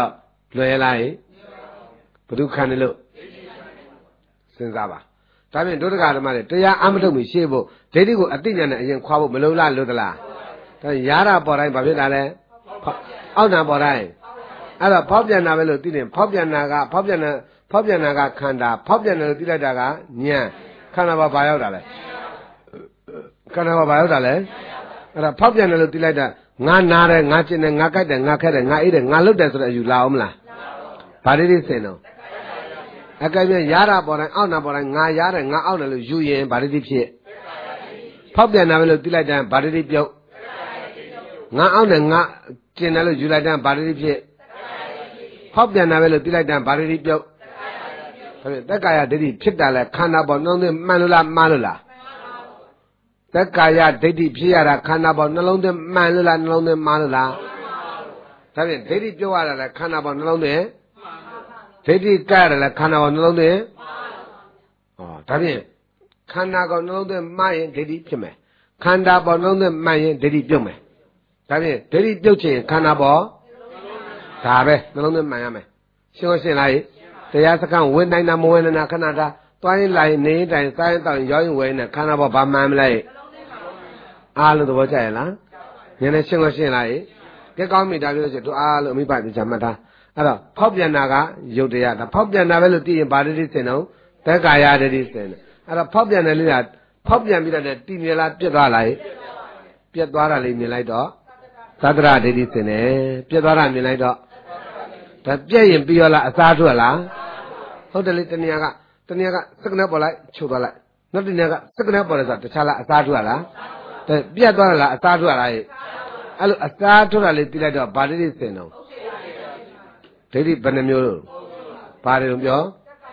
လွယ်လားဘုဒ္ဓခန္ဓာလို့စဉ်းစားပါဒါဖြင့်ဒုဒ္ဒကဓမ္မတွေတရားအမထုတ်ပြီးရှေ့ဖို့ဒိဋ္ဌိကိုအတိညာနဲ့အရင်ခွာဖို့မလုံလားလို့သလားဒါရတာပေါ်တိုင်းဘာဖြစ်တာလဲအောက်နာပေါ်တိုင်းအဲ့တော့ဖောက်ပြန်တာပဲလို့သိတယ်ဖောက်ပြန်တာကဖောက်ပြန်တာဖောက်ပြန်တာကခန္ဓာဖောက်ပြန်တယ်လို့သိလိုက်တာကဉာဏ်ခန္ဓာဘာဘာရောက်တာလဲခန္ဓာဘာဘာရောက်တာလဲအဲ့ဒါဖောက်ပြန်တယ်လို့သိလိုက်တာငါနာတယ်ငါကျင်တယ်ငါကြိုက်တယ်ငါခက်တယ်ငါအေးတယ်ငါလှုပ်တယ်ဆိုတဲ့အယူလာအောင်မလားဘာတွေသိစင်တော့အကယ်၍ရတာပေါ်တိုင်းအောက်နာပေါ်တိုင်းငါရတယ်ငါအောက်တယ်လို့ယူရင်ဘာတွေသိဖြစ်ဖောက်ပြန်တာပဲလို့သိလိုက်တဲ့ဘာတွေသိပြုတ်ငါအောက်တယ်ငါကျင်တယ်လို့ယူလိုက်တဲ့ဘာတွေသိဖြစ်ဖောက်ပြန်တာပဲလို့သိလိုက်တဲ့ဘာတွေသိပြုတ်ဒါဖြင့်တက္ကာယဒိဋ္ဌိဖြစ်တာလဲခန္ဓာပေါ်နှလုံးသွင်းမှန်လို့လားမှားလို့လားတက္ကာယဒိဋ္ဌိဖြစ်ရတာခန္ဓာပေါ်နှလုံးသွင်းမှန်လို့လားနှလုံးသွင်းမှားလို့လားဒါဖြင့်ဒိဋ္ဌိပြောရတာလဲခန္ဓာပေါ်နှလုံးသွင်းဒိဋ္ဌိကရတယ်လဲခန္ဓာပေါ်နှလုံးသွင်းဩဒါဖြင့်ခန္ဓာပေါ်နှလုံးသွင်းမှားရင်ဒိဋ္ဌိဖြစ်မယ်ခန္ဓာပေါ်နှလုံးသွင်းမှန်ရင်ဒိဋ္ဌိပြုတ်မယ်ဒါဖြင့်ဒိဋ္ဌိပြုတ်ခြင်းခန္ဓာပေါ်ဒါပဲနှလုံးသွင်းမှန်ရမယ်ရှင်းရှင်းလားတရားစခန်းဝင်တိုင်းတာမဝင်နာခဏတာသွားရင်လာရင်နေတိုင်းစားရင်တောက်ရင်ရောက်ရင်ဝယ်နေခန္ဓာပေါ်ဘာမှန်မလဲအားလုံးသဘောကျရဲ့လားညနေရှင်းလို့ရှင်းလားကဲကောင်းပြီဒါပြောလို့တို့အားလုံးအမိပါပြချမှတ်တာအဲ့တော့ဖောက်ပြန်တာကယုတ်တရားဒါဖောက်ပြန်တာပဲလို့သိရင်ဗာဒိဋ္ဌိစင်တော့တက္ကာယဒိဋ္ဌိစင်တယ်အဲ့တော့ဖောက်ပြန်တယ်လို့ကဖောက်ပြန်ပြီးတော့တည်မြဲလားပြတ်သွားလားပြတ်သွားတာလေးမြင်လိုက်တော့သတ္တရဒိဋ္ဌိစင်တယ်ပြတ်သွားတာမြင်လိုက်တော့ဒါပြည့်ရင်ပြီးရောလားအစားထွက်လားဟုတ်တယ်လေတဏှာကတဏှာကစက္ကနဲ့ပေါ်လိုက်ချုပ်သွားလိုက်နောက်တဏှာကစက္ကနဲ့ပေါ်လိုက်ဆိုတခြားလားအစားထွက်လားဒါပြတ်သွားလားအစားထွက်လားအဲ့လိုအစားထွက်တာလေးသိလိုက်တော့ဗာဒိဋ္ဌိစင်တော့ဒိဋ္ဌိဘယ်နှမျိုးလို့ဘာတွေလို့ပြော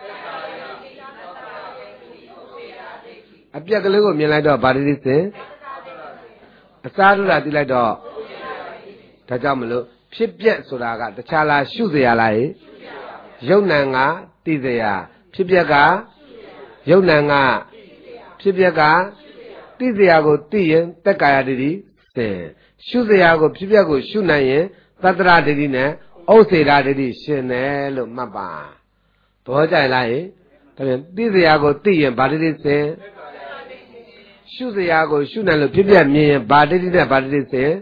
အပြက်ကလေးကိုမြင်လိုက်တော့ဗာဒိဋ္ဌိစင်အစားထွက်တာသိလိုက်တော့ဒါကြောင့်မလို့ဖြစ်ပြက်ဆိုတာကတခြားလားရှုစရာလားယုတ်နံကသိစရာဖြစ်ပြက်ကယုတ်နံကဖြစ်ပြက်ကသိစရာကိုသိရင်တက္ကာယဒိဋ္ဌိစင်ရှုစရာကိုဖြစ်ပြက်ကိုရှုနိုင်ရင်သတ္တရဒိဋ္ဌိနဲ့ဥစ္စေတာဒိဋ္ဌိရှင်တယ်လို့မှတ်ပါသဘောကျလားဒါပြန်သိစရာကိုသိရင်ဗာဒိဋ္ဌိစင်ရှုစရာကိုရှုနိုင်လို့ဖြစ်ပြက်မြင်ရင်ဗာဒိဋ္ဌိနဲ့ဗာဒိဋ္ဌိစင်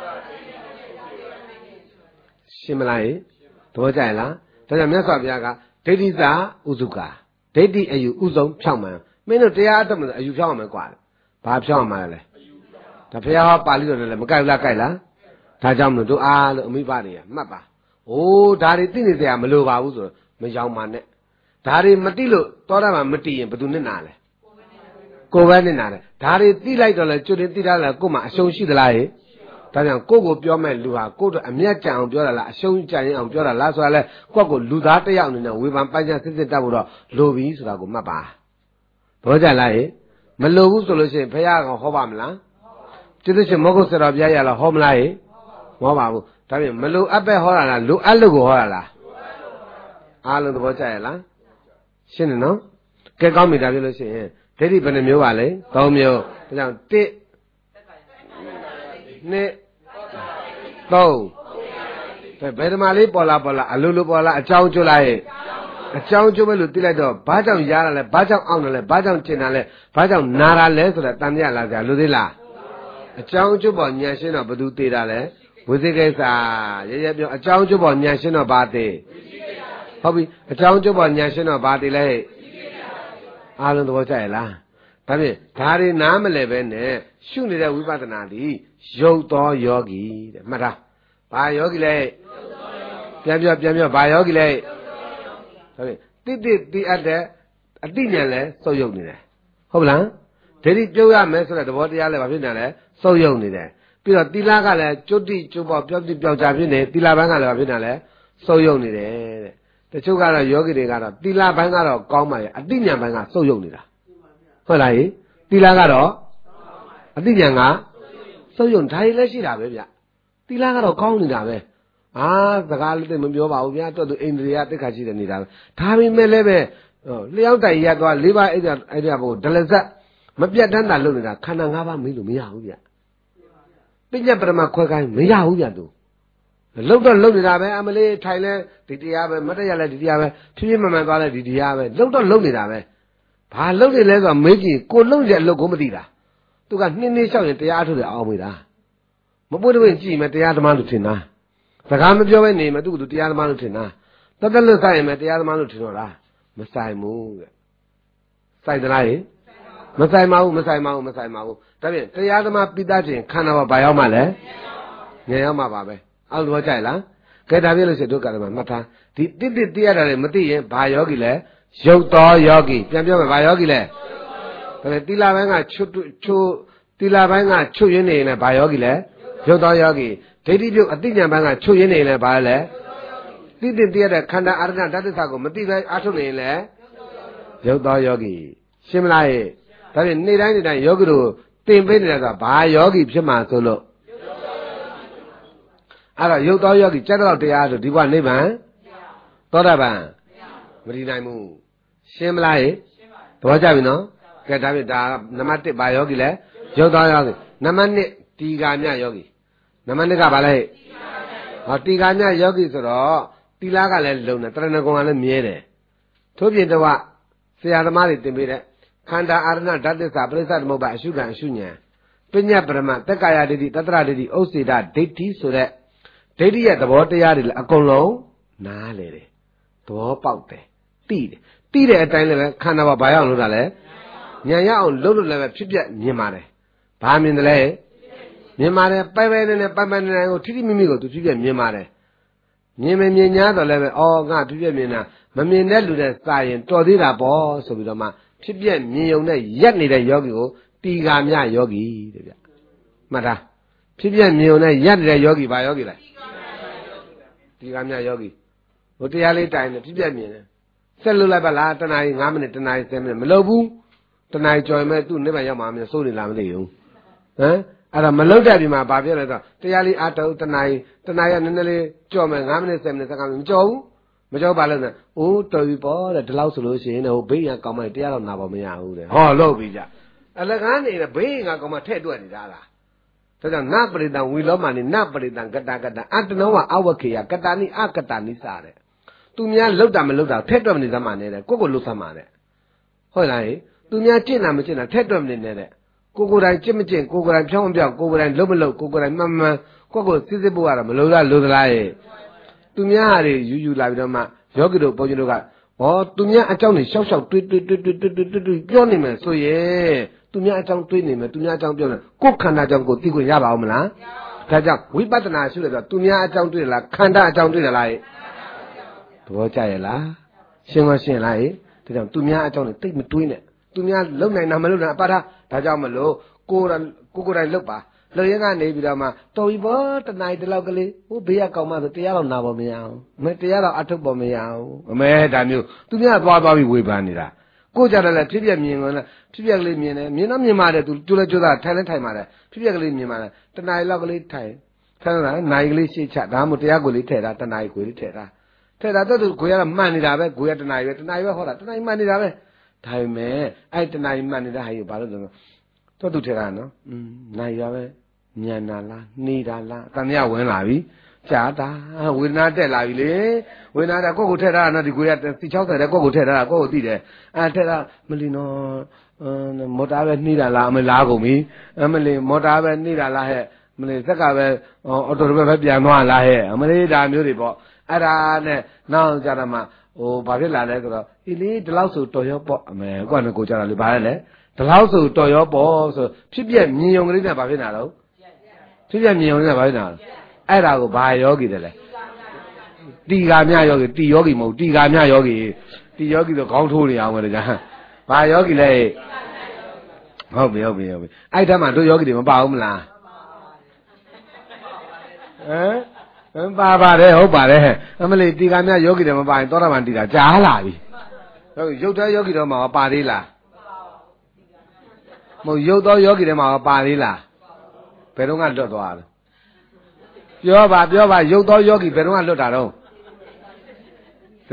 ရှင်းမလားသဘောကျလားဒါကြောင့်မြတ်စွာဘုရားကဒိဋ္ဌိစာဥစုကာဒိဋ္ဌိအယူဥဆုံးဖြောင်းမှန်မင်းတို့တရားအထုတ်မှအယူဖြောင်းအောင်မယ်ကွာဘာဖြောင်းအောင်မှလဲဒါဘုရားဟောပါဠိတော်နဲ့လည်းမကြိုက်လားကြိုက်လားဒါကြောင့်မလို့တို့အားလို့အမိဘတွေကမှတ်ပါโอ้ဒါတွေသိနေစရာမလိုပါဘူးဆိုတော့မယောင်ပါနဲ့ဒါတွေမသိလို့သောတာပန်မတည်ရင်ဘယ်သူနဲ့နာလဲကိုယ်ပဲနဲ့နာတယ်ဒါတွေသိလိုက်တော့လဲကျွတ်တင်သိထားလဲကိုယ်မှာအရှုံးရှိသလားဟဲ့ဒါကြောင့်ကိုယ့်ကိုပြောမဲ့လူဟာကိုယ့်တို့အမျက်ကြံအောင်ပြောတာလားအရှုံးကြံရင်အောင်ပြောတာလားဆိုတာလဲကိုယ့်ကိုလူသားတစ်ယောက်အနေနဲ့ဝေဖန်ပိုင်ချစစ်စစ်တတ်ဖို့တော့လိုပြီဆိုတာကိုမှတ်ပါဘောကြလားဟဲ့မလိုဘူးဆိုလို့ရှိရင်ဘုရားကဟောပါမလားကျေးဇူးရှင်မောဂုတ်ဆရာတော်ဘုရားရလားဟောမလားဟဲ့မဟောပါဘူးဒါပြင်မလိုအပ်ပဲဟောတာလားလိုအပ်လို့ကိုဟောတာလားအားလုံးသဘောကျရဲ့လားရှင်းတယ်နော်ကဲကောင်းပြီဒါပြောလို့ရှိရင်ဒိဋ္ဌိဘယ်နှမျိုးပါလဲသုံးမျိုးဒါကြောင့်တစ်နှစ်သုံးဘယ်ဓမ္မလေးပေါ်လာပေါ်လာအလိုလိုပေါ်လာအကြောင်းကျွလိုက်ရဲ့အကြောင်းကျွပဲလို့သိလိုက်တော့ဘာကြောင့်ရားတာလဲဘာကြောင့်အောင်တယ်လဲဘာကြောင့်ကျင်တာလဲဘာကြောင့်နာတာလဲဆိုတာတန်မြတ်လာကြလို့သေးလားအကြောင်းကျွပေါ်ညံရှင်းတော့ဘယ်သူသေးတာလဲဝိသိကိစ္စရရပြောအကြောင်းကျွပေါ်ညံရှင်းတော့ဘာသေးဟုတ်ပြီအကြောင်းကျွပေါ်ညံရှင်းတော့ဘာသေးလဲအားလုံးသဘောကျရဲ့လားဒါဖြင့်ဒါတွေနားမလဲပဲနဲ့ရှုနေတဲ့ဝိပဿနာသည်ရုပ်သောယောဂီတဲ့မှတ်ထားဘာယောဂီလဲပြန်ပြောပြန်ပြောဘာယောဂီလဲဒါဖြင့်တိတိတိအပ်တဲ့အတိညာလဲစုပ်ယုတ်နေတယ်ဟုတ်လားဒိဋ္ဌိပြုတ်ရမယ်ဆိုတဲ့သဘောတရားလဲဘာဖြစ်နေလဲစုပ်ယုတ်နေတယ်ပြီးတော့တိလကလည်းကျွတ်တိကျွတ်ပေါ်ပြောက်တိပြောက်ကြဖြစ်နေတိလဘန်းကလည်းဘာဖြစ်နေလဲစုပ်ယုတ်နေတယ်တဲ့တချို့ကတော့ယောဂီတွေကတော့တိလဘန်းကတော့ကောင်းပါရဲ့အတိညာဘန်းကစုပ်ယုတ်နေတာဟုတ်လားဟိတိလကတော့အတိညာကစုပ်ယုံဒါတွေလည်းရှိတာပဲဗျတိလကတော့ကောင်းနေတာပဲအာစကားလည်းသိမပြောပါဘူးဗျာတော်သူအိန္ဒြေယတိခါရှိတယ်နေတာပဲဒါပေမဲ့လည်းပဲလျှောက်တိုင်ရသွားလေးပါးအဲ့ဒါအဲ့ဒါဘုဒလဇတ်မပြတ်တမ်းတာလုပ်နေတာခန္ဓာ၅ပါးမင်းလို့မရဘူးဗျပညာပရမခွဲခိုင်းမရဘူးဗျသူ Look the look it up, Emily, Thailand, the Diabe, Material, the Diabe, Three Mamma, the Diabe, look the look it up. I look the leg of making, could look at Locomedida. To got Nini showing the art of the Almida. Mabudu Jim at the Adamalutina. The Gamet Joe name, I do to the Adamalutina. Not the little time at the Adamalutina. Messiah move. Side the eye. Messiah Mau, Messiah Mau, Messiah Mau. The Adama Pidaji, Canava by Omale. Yama Babe. I'll do a child. Get a village to Kalamata. Did the other Mati by Yogile? Shokto Yogi. Champion by Yogile. The Tilavanga Chu Tilavanga Chu Yene in a Biogile. Shokto Yogi. Did you a Tinabanga Chu Yene in a Bale? Did the other Kanda Arna Datago Mativa Atulele? Shokto Yogi. Shimlai. That is Nidani Yoguru. Timbin by Yogi Pima Solo. Ara Yoto Yogi, check out the other, the one neighbor, Toraban, Marinamu, Shimlai, Tojavino, Katavita, Namati by Yogile, Yoto Yogi, Namani, Tiganya Yogi, Namanika Ballet, or Tiganya Yogi, or Tilaga Luna, Tranagon and Miere. Tobi the wa, Siadamari Timide, Kanda Arna, that is a place at Moba, Sugar and Shunya, Pina Brahma, Tekaya did Tatra did Osida, Dati, so that. Teddy at the water yard, a colo, nah, lady. To walk out there. Teed. Teed at time, Canava Bayon Rale. Yaya on Lulu level, Chipia, Nimare. Pam in the lay. Nimare, Pavan and a Paman and Titty Mimigo to Chipia, Nimare. Nimen Yanya, level, all got to Yamina. Mammy Nelu, the science, Todira Bo, so with a ma. Chipia, Miona, Yatni the Yogi, Tigamia Yogi. Mata. Chipia, Miona, Yatni the Yogi by Yogi. Tigamia Yogi. What the alley time, the Tibian. Cellular Bala, tonight, Gamin, tonight, Melobu, tonight, joy me to never your mamma, so in Lamley. Eh? At a Meloda, my Babia, the alley ato tonight, tonight, and Nelly, Joe, and Gamin, and Joe, Majo Balana, oh, Toby, the loud solution, obey and come my dear Nabamia. Oh, Lobija. A lagan in a being, I come a ted one. So the Napoli than we love money, Napoli than Katagata, Antonova, our Kia, Katani, Akatani Sare. Tumia Lodam Loda, Tedom is a man, Coco Lusamane. Holai, Tumia China Machina, Tedom in there. Coco and Chimichin, Coco and Chombia, Coco and Lomelo, Coco and Mamma, Coco, Sizibuara, Meloda, Lodalae. Tumia, you like them, Yogido, Pojuga. Oh, Tumia, a Johnny, shout out, tweet, tweet, tweet, tweet, tweet, tweet, Johnny, so yeah. Tumia Chang Twin, Tumia Chang Pion, Kokana Jango, Tigo Yabamla. Kaja, we better not shoot that Tumia Chang Twila, Kanda Chang Twila. Tochaela, Shima Shin Lai, Tumia Chang, take me twin it. Tumia Luna Namaluna Para, Tajamalo, Koran, Kukura Lupa, Loyana Nebidama, Toibo, the night locally, who be a comma the Tiara Nabamiao, Metiara Atobomiao, Madame you, Tumia Babawi Wibanida. Go to the Tibia Ming, Tibia Limian, Minami Mare to Tula, Talent Time, Tibia Limian, the night lovely time. Tana, Nightly she chat, Amutiaguli Tera, the night will Tera. Tera to Guya Manida, Guya the night, the night, the night Manida. Time, I the night Manida, how you bother. To do Terano, Nayave, Nianala, Nidala, Tanya Wenavi. Chata, we not tell Ivy, we not a go terra, not the great teach out that I go terra, go did it. I tell her, Melino, Motave Nida la Melago me, Emily Motave Nida la hair, Melisaka, or to remember Pianoa la hair, Emily da Muribo, Ada now Jarama, oh, Pavilla Legro, he lead the house to your pot, I mean, go and go to the Bale, the house to your boss, Chipia, me young Rina Bavinaro, Chipia, me young Bavinaro. I go buy yogi. Tigamia yogi, T yogi mo, Tigamia yogi, T yogi the control. I want to buy yogi lay. Hope me, hope me, hope me. I tell my do yogi in Baumla. Eh? Baba, they hope by there. Emily Tigamia yogi, them by Doramantida, Jalavi. You tell yogi them our parilla. Mo yodo yogi them our parilla. Perunga dodo. Yoba, Yoba, Yodo Yogi, Perua Lotaro.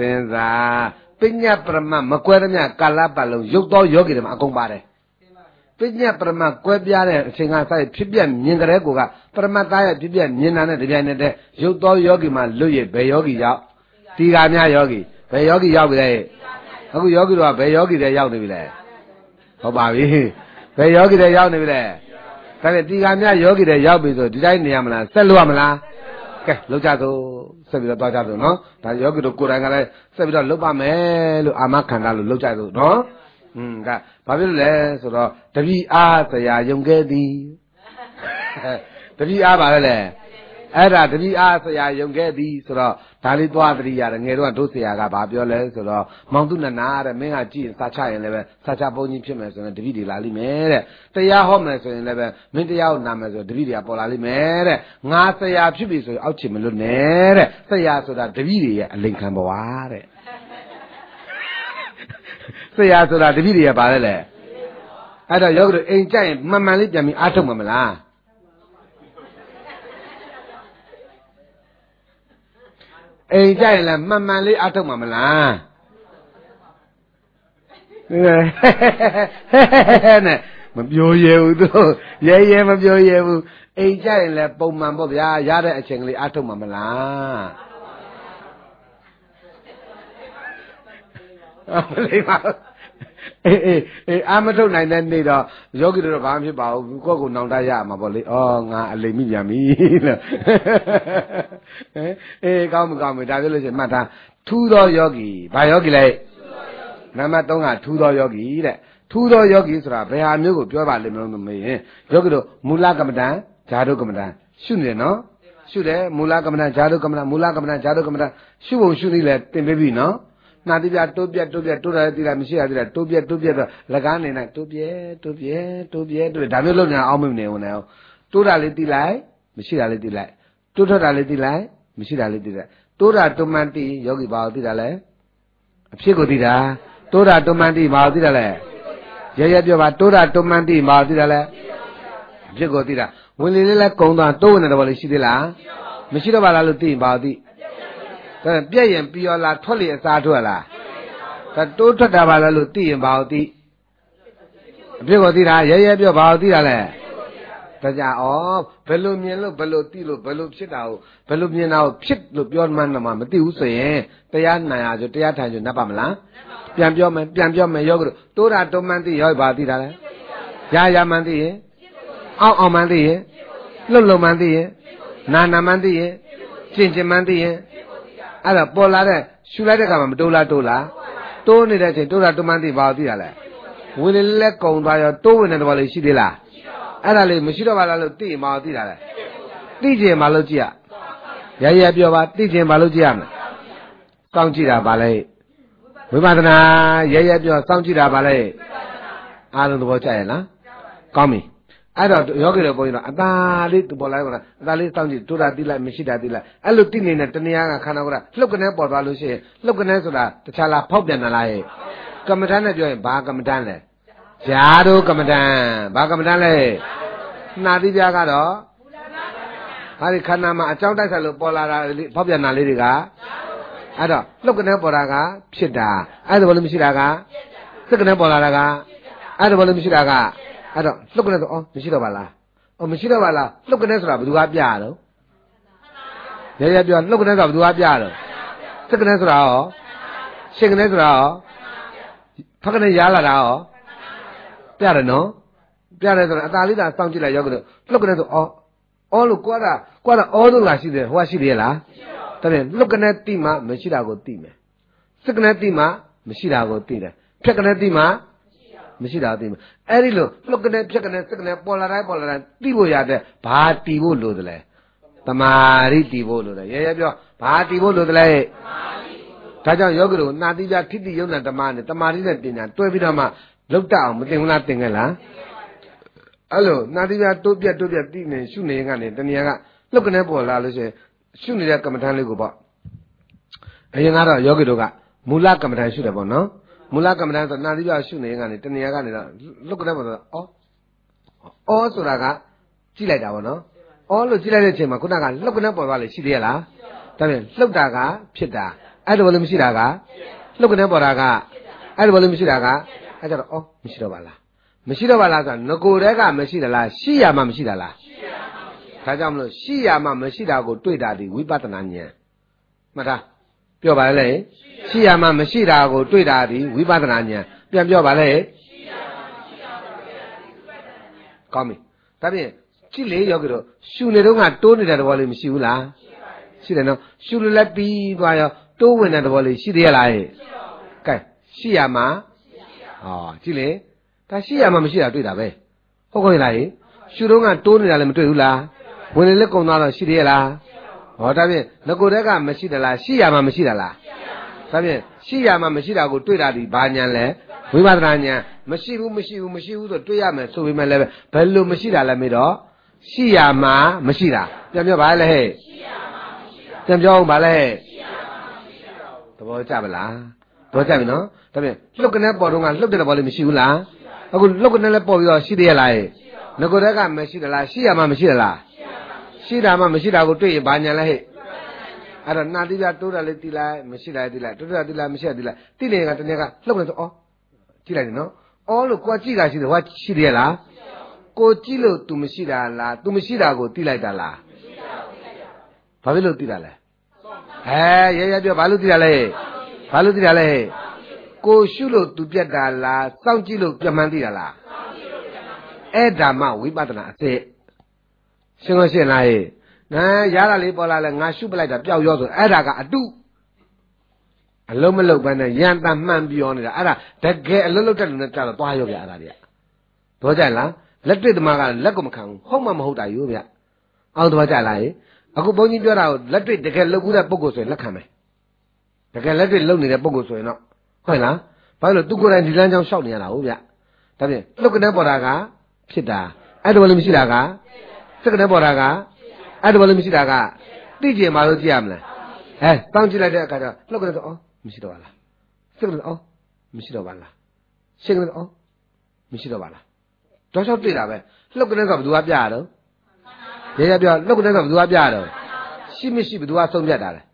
Senza, Pina Prama, Maquernia, Calapalo, Yodo Yogi, them a combare. ပိညတ်ပရမတ်ကွဲပြားတဲ့အချိန်ကစဖြစ်ပြမြင်ကြတဲ့ကိုကပရမတ်သားရဲ့ဖြစ်ပြမြင်တာနဲ့တပြိုင်နက်တည်းရုပ်တော်ယောဂီမှာလွတ်ရဘယ်ယောဂီရောက်တီဃာများယောဂီဘယ်ယောဂီရောက်ပြီလဲအခုယောဂီတို့ကဘယ်ယောဂီတွေရောက်နေပြီလဲဟုတ်ပါပြီဘယ်ယောဂီတွေရောက်နေပြီလဲဒါနဲ့တီဃာများယောဂီတွေရောက်ပြီဆိုဒီတိုင်းနေရမလားဆက်လို့ရမလားကဲလောက်ကြသို့ဆက်ပြီးတော့သွားကြသို့နော်ဒါယောဂီတို့ကိုယ်တိုင်ကလည်းဆက်ပြီးတော့လုပ်ပါမယ်လို့အာမခံတာလို့လောက်ကြသို့နော်อืมဒါဘာဖြစ်လို့လဲဆိုတော့တပည့်အားဆရာယုံခဲ့သည်တပည့်အားပါလဲလေအဲ့ဒါတပည့်အားဆရာယုံခဲ့သည်ဆိုတော့ဒါလေးသွားတတိရတယ်ငယ်တော့တို့ဆရာကဘာပြောလဲဆိုတော့မောင်သူနနာတဲ့မင်းကကြည့်စာချရင်လည်းပဲစာချပုံကြီးဖြစ်မယ်ဆိုရင်တပည့်တွေလာလိမ့်မယ်တဲ့တရားဟောမယ်ဆိုရင်လည်းပဲမင်းတရားကိုနာမယ်ဆိုတပည့်တွေကပေါ်လာလိမ့်မယ်တဲ့ငါဆရာဖြစ်ပြီဆိုရင်အောက်ချင်မလို့နဲ့တဲ့ဆရာဆိုတာတပည့်တွေရဲ့အလိန်ခံဘဝတဲ့ဆရာဆိုတာတပည့်တွေကပါလဲလေအဲ့တော့ယောဂီတို့အိမ်ကြိုက်ရင်မှန်မှန်လေးပြန်ပြီးအားထုတ်မှာမလားအိမ်ကြိုက်ရင်လည်းမှန်မှန်လေးအားထုတ်မှာမလားနဲ့မပြောရဘူးသူရဲရဲမပြောရဘူးအိမ်ကြိုက်ရင်လည်းပုံမှန်ပေါ့ဗျာရတဲ့အချိန်ကလေးအားထုတ်မှာမလားမလေးပါအေးအေးအေးအာမထုတ်နိုင်တဲ့နေ့တော့ယောဂီတို့ဘာမှဖြစ်ပါဘူးကိုယ့်ကိုယ်နောင်တရမှာပေါ့လေဩငါအလိမ်မိပြန်ပြီလို့အေးကောင်းမကောင်းမဒါပြောလို့ရှိရင်မှတ်ထားထူးသောယောဂီဘာယောဂီလဲနံပါတ်သုံးကထူးသောယောဂီတဲ့ထူးသောယောဂီဆိုတာဘယ်ဟာမျိုးကိုပြောပါလိမ့်မလို့မေးရင်ယောဂီတို့မူလကမ္မဋ္ဌာန်းဇာတုကမ္မဋ္ဌာန်းရှုနေတယ်နော်ရှုတယ်မူလကမ္မဋ္ဌာန်းဇာတုကမ္မဋ္ဌာန်းမူလကမ္မဋ္ဌာန်းဇာတုကမ္မဋ္ဌာန်းရှုပုံရှုနည်းလဲသင်ပေးပြီနော်နာတိပြတိုးပြက်တိုးပြက်တိုးတာတိတာမရှိရသေးတာတိုးပြက်တိုးပြက်တော့လကားနေနိုင်တိုးပြက်တိုးပြက်တိုးပြက်တိုးဒါမျိုးလုပ်နေတာအောင်းမနေဘူးနဲ့တိုးတာလေးတိလိုက်မရှိတာလေးတိလိုက်တိုးထွက်တာလေးတိလိုက်မရှိတာလေးတိလိုက်တိုးတာတွမှန်တိယောဂီဘာကိုတိတာလဲအဖြစ်ကိုတိတာတိုးတာတွမှန်တိဘာကိုတိတာလဲရရပြောပါတိုးတာတွမှန်တိဘာကိုတိတာလဲအဖြစ်ကိုတိတာဝင်လေလေးလဲကုံသွားတိုးဝင်တဲ့ဘောလေးရှိသေးလားမရှိတော့ပါလားလို့တိဘာကိုတိဒါပြက်ရင်ပြီးရောလားထွက်လေအစားထွက်လားဒါတိုးထွက်တာပါလားလို့သိရင်ဘာလို့သိအဖြစ်ကိုသိတာရဲရဲပြောဘာလို့သိတာလဲဒါကြဩဘယ်လိုမြင်လို့ဘယ်လိုသိလို့ဘယ်လိုဖြစ်တာကိုဘယ်လိုမြင်တာကိုဖြစ်လို့ပြောမှန်းတော့မသိဘူးဆိုရင်တရားနာရဆိုတရားထိုင်ဆိုနတ်ပါမလားပြန်ပြောမယ်ပြန်ပြောမယ်ယောဂတို့တိုးတာတွမှန်းသိရောဘာသိတာလဲရာရာမှန်းသိရင်အောင်းအောင်မှန်းသိရင်လှုပ်လှုပ်မှန်းသိရင်နာနာမှန်းသိရင်ကျင်ကျင်မှန်းသိရင်အဲ့ဒါပေါ်လာတဲ့ရှူလိုက်တဲ့ခါမှာမတိုးလားတိုးလားတိုးနေတဲ့အချိန်တိုးတာတွမှန်းသိဘာလို့သိရလဲဝင်လေလက်ကုံသွားရောတိုးဝင်တဲ့တော်လေးရှိသေးလားအဲ့ဒါလေးမရှိတော့ပါလားလို့သိရင်ဘာလို့သိတာလဲသိချင်ဘာလို့ကြည့်ရရရပြောပါသိချင်ဘာလို့ကြည့်ရမလဲစောင့်ကြည့်တာပါလေဝိပဿနာရရပြောစောင့်ကြည့်တာပါလေအားလုံးသဘောကျရဲ့လားကောင်းပြီအဲ့တော့ယောဂီတွေပုံရင်တော့အသာလေးသူပေါ်လာတော့အသာလေးစောင့်ကြည့်တိုးတာတိလိုက်မရှိတာတိလိုက်အဲ့လိုတိနေတဲ့တဏှာကခန္ဓာကိုယ်ကလှုပ်ကနေပေါ်သွားလို့ရှိရင်လှုပ်ကနေဆိုတာတခြားလားဖောက်ပြန်တယ်လားရဲ့ကမ္မဋ္ဌာန်းနဲ့ပြောရင်ဘာကမ္မဋ္ဌာန်းလဲဇာတုကမ္မဋ္ဌာန်းဘာကမ္မဋ္ဌာန်းလဲနှာတိပြားကတော့ဟာဒီခန္ဓာမှာအကြောင်းတိုက်ဆိုင်လို့ပေါ်လာတာဖောက်ပြန်တာလေးတွေကအဲ့တော့လှုပ်ကနေပေါ်တာကဖြစ်တာအဲ့ဒါဘာလို့မရှိတာကစိတ်ကနေပေါ်လာတာကအဲ့ဒါဘာလို့မရှိတာကအဲ့တော့လှုပ်ကနေဆိုအော်မရှိတော့ပါလားအော်မရှိတော့ပါလားလှုပ်ကနေဆိုတာဘယ်သူကပြရတော့ရရပြောလှုပ်ကနေဆိုတာဘယ်သူကပြရတော့စိတ်ကနေဆိုတာရောရှင်ကနေဆိုတာရောဖက်ကနေရားလာတာရောပြတယ်နော်ပြတယ်ဆိုတော့အသာလေးသာစောင့်ကြည့်လိုက်ရောက်ကြလို့လှုပ်ကနေဆိုအော်အော်လို့ကွာတာကွာတာအော်လို့လာရှိတယ်ဟိုကရှိတယ်လားတကယ်လှုပ်ကနေတိမှမရှိတာကိုသိမယ်စိတ်ကနေတိမှမရှိတာကိုသိတယ်ဖြက်ကနေတိမှမရှိတာသိမှာအဲ့ဒီလိုလှုပ်ကနေဖြက်ကနေစက်ကနေပေါ်လာတိုင်းပေါ်လာတိုင်းသိဖို့ရတဲ့ဘာတီဖို့လို့တလဲတမာရိတီဖို့လို့လဲရဲရဲပြောဘာတီဖို့လို့တလဲဒါကြောင့်ယောဂီတို့နာတိပြထိတိယုံနာဓမ္မနဲ့တမာရိနဲ့ပညာတွဲပြီးတော့မှလုတ်တအောင်မသိဘူးလားသင်ခဲ့လားအဲ့လိုနာတိပြတိုးပြက်တိုးပြက်သိနေရှုနေရင်ကနေတဏှာကလှုပ်ကနေပေါ်လာလို့ရှိရင်ရှုနေတဲ့ကမ္မဋ္ဌာန်းလေးကိုပေါ့အရင်ကတော့ယောဂီတို့ကမူလကမ္မဋ္ဌာန်းရှုတယ်ပေါ့နော်မူလကမ္မဋ္ဌာန်းဆိုနာသီပြရှုနေရင်ကနေတဏှာကနေတော့လွတ်ကြတယ်ပေါ့နော်အော်အော်ဆိုတာကကြည့်လိုက်တာပေါ့နော်အော်လို့ကြည့်လိုက်တဲ့အချိန်မှာခုနကလှုပ်ကနေပေါ်သွားလေရှိသေးရလားဒါပြန်လှုပ်တာကဖြစ်တာအဲ့ဒါဘာလို့မရှိတာကလှုပ်ကနေပေါ်တာကအဲ့ဒါဘာလို့မရှိတာကအဲ့ကြတော့အော်မရှိတော့ပါလားမရှိတော့ပါလားဆိုငကိုတဲကမရှိသလားရှိရမှမရှိတာလားဒါကြောင့်မလို့ရှိရမှမရှိတာကိုတွေ့တာဒီဝိပဿနာဉာဏ်မှတ်သားပြောပါလေရှိရမှမရှိတာကိုတွေ့တာဒီဝိပဿနာဉာဏ်ပြန်ပြောပါလေကောင်းပြီဒါဖြင့်ကြည့်လေယောဂီတို့ရှူနေတော့ကတိုးနေတဲ့သဘောလေးမရှိဘူးလားရှိတယ်နော်ရှူလို့လည်းပြီးသွားရောတိုးဝင်တဲ့သဘောလေးရှိသေးရလားဟဲ့ကဲရှိရမှဟောကြည့်လေဒါရှိရမှမရှိတာတွေ့တာပဲဟုတ်ကောလားဟဲ့ရှူတော့ကတိုးနေတာလည်းမတွေ့ဘူးလားဝင်လေလက်ကုံသွားတော့ရှိသေးရလားဟောဒါဖြင့်ငကိုတဲကမရှိသလားရှိရမှမရှိတာလားဒါဖြင့်ရှိရမှမရှိတာကိုတွေ့တာဒီဘာညာလဲဝိပဿနာဉာဏ်မရှိဘူးမရှိဘူးမရှိဘူးဆိုတွေ့ရမယ်ဆိုပေမဲ့လည်းဘယ်လိုမရှိတာလဲမေးတော့ရှိရမှမရှိတာပြန်ပြောပါလေဟဲ့ပြန်ပြောအောင်ပါလေသဘောကျပါလားသဘောကျပြီနော်ဒါဖြင့်လှုပ်ကနေပေါ်တော့ကလှုပ်တဲ့ဘောလေးမရှိဘူးလားအခုလှုပ်ကနေလည်းပေါ်ပြီးတော့ရှိသေးရလားဟဲ့ငကိုတဲကမရှိသလားရှိရမှမရှိသလားရှိတာမှမရှိတာကိုတွေ့ရင်ဘာညာလဲဟဲ့အဲ့တော့နှာတိပြတိုးတာလေးတိလိုက်မရှိလိုက်တိလိုက်တိုးတာတိလိုက်မရှိလိုက်တိလိုက်တိနေကတနေ့ကလှုပ်နေဆိုဩကြည့်လိုက်နော်ဩလို့ကိုကကြည့်တာရှိတယ်ဟောရှိသေးရလားကိုကြည့်လို့ तू မရှိတာလား तू မရှိတာကိုတိလိုက်တာလားဘာဖြစ်လို့တိတာလဲဟဲရရပြောဘာလို့တိတာလဲဘာလို့တိတာလဲကိုရှုလို့ तू ပြတ်တာလားစောင့်ကြည့်လို့ပြတ်မှန်းတိတာလားအဲ့ဒါမှဝိပဿနာအစစ်ရှင်းလို့ရှင်းလားဟဲ့နာရတာလေးပေါ်လာလဲငါရှုပလိုက်တာပျောက်ရောဆိုအဲ့ဒါကအတုအလုံးမလုံးပဲနဲ့ရန်တမှန်ပြောနေတာအဲ့ဒါတကယ်အလုံးလုံးတက်လို့နဲ့ကြတော့သွားရောဗျအဲ့ဒါတွေကတော့ကြလားလက်တွေ့သမားကလက်ကိုမခံဘူးဟုတ်မှမဟုတ်တာယူဗျအောက်တော့ကြလားဟဲ့အခုဘုန်းကြီးပြောတာကိုလက်တွေ့တကယ်လုပ်ဘူးတဲ့ပုဂ္ဂိုလ်ဆိုရင်လက်ခံမယ်တကယ်လက်တွေ့လုပ်နေတဲ့ပုဂ္ဂိုလ်ဆိုရင်တော့ဟုတ်လားဘာလို့သူကိုယ်တိုင်ဒီလမ်းကြောင်းလျှောက်နေရတာဟုတ်ဗျဒါဖြင့်လှုပ်ကနေပေါ်တာကဖြစ်တာအဲ့ဒါလည်းမရှိတာကစက်ကနေပေါ်တာကအဲ့ဒါလည်းမရှိတာကသိကျင်မှလို့ကြည့်ရမလားဟဲ့တောင်းကြည့်လိုက်တဲ့အခါကျတော့လှုပ်ကနေဆိုအော်မရှိတော့ပါလားစက်ကနေအော်မရှိတော့ပါလားရှင်းကနေအော်မရှိတော့ပါလားတော့လျှောက်တွေ့တာပဲလှုပ်ကနေဆိုဘယ်သူကပြရတော့ရရပြောလှုပ်ကနေဆိုဘယ်သူကပြရတော့ရှိမရှိဘယ်သူကဆုံးဖြတ်တာလဲ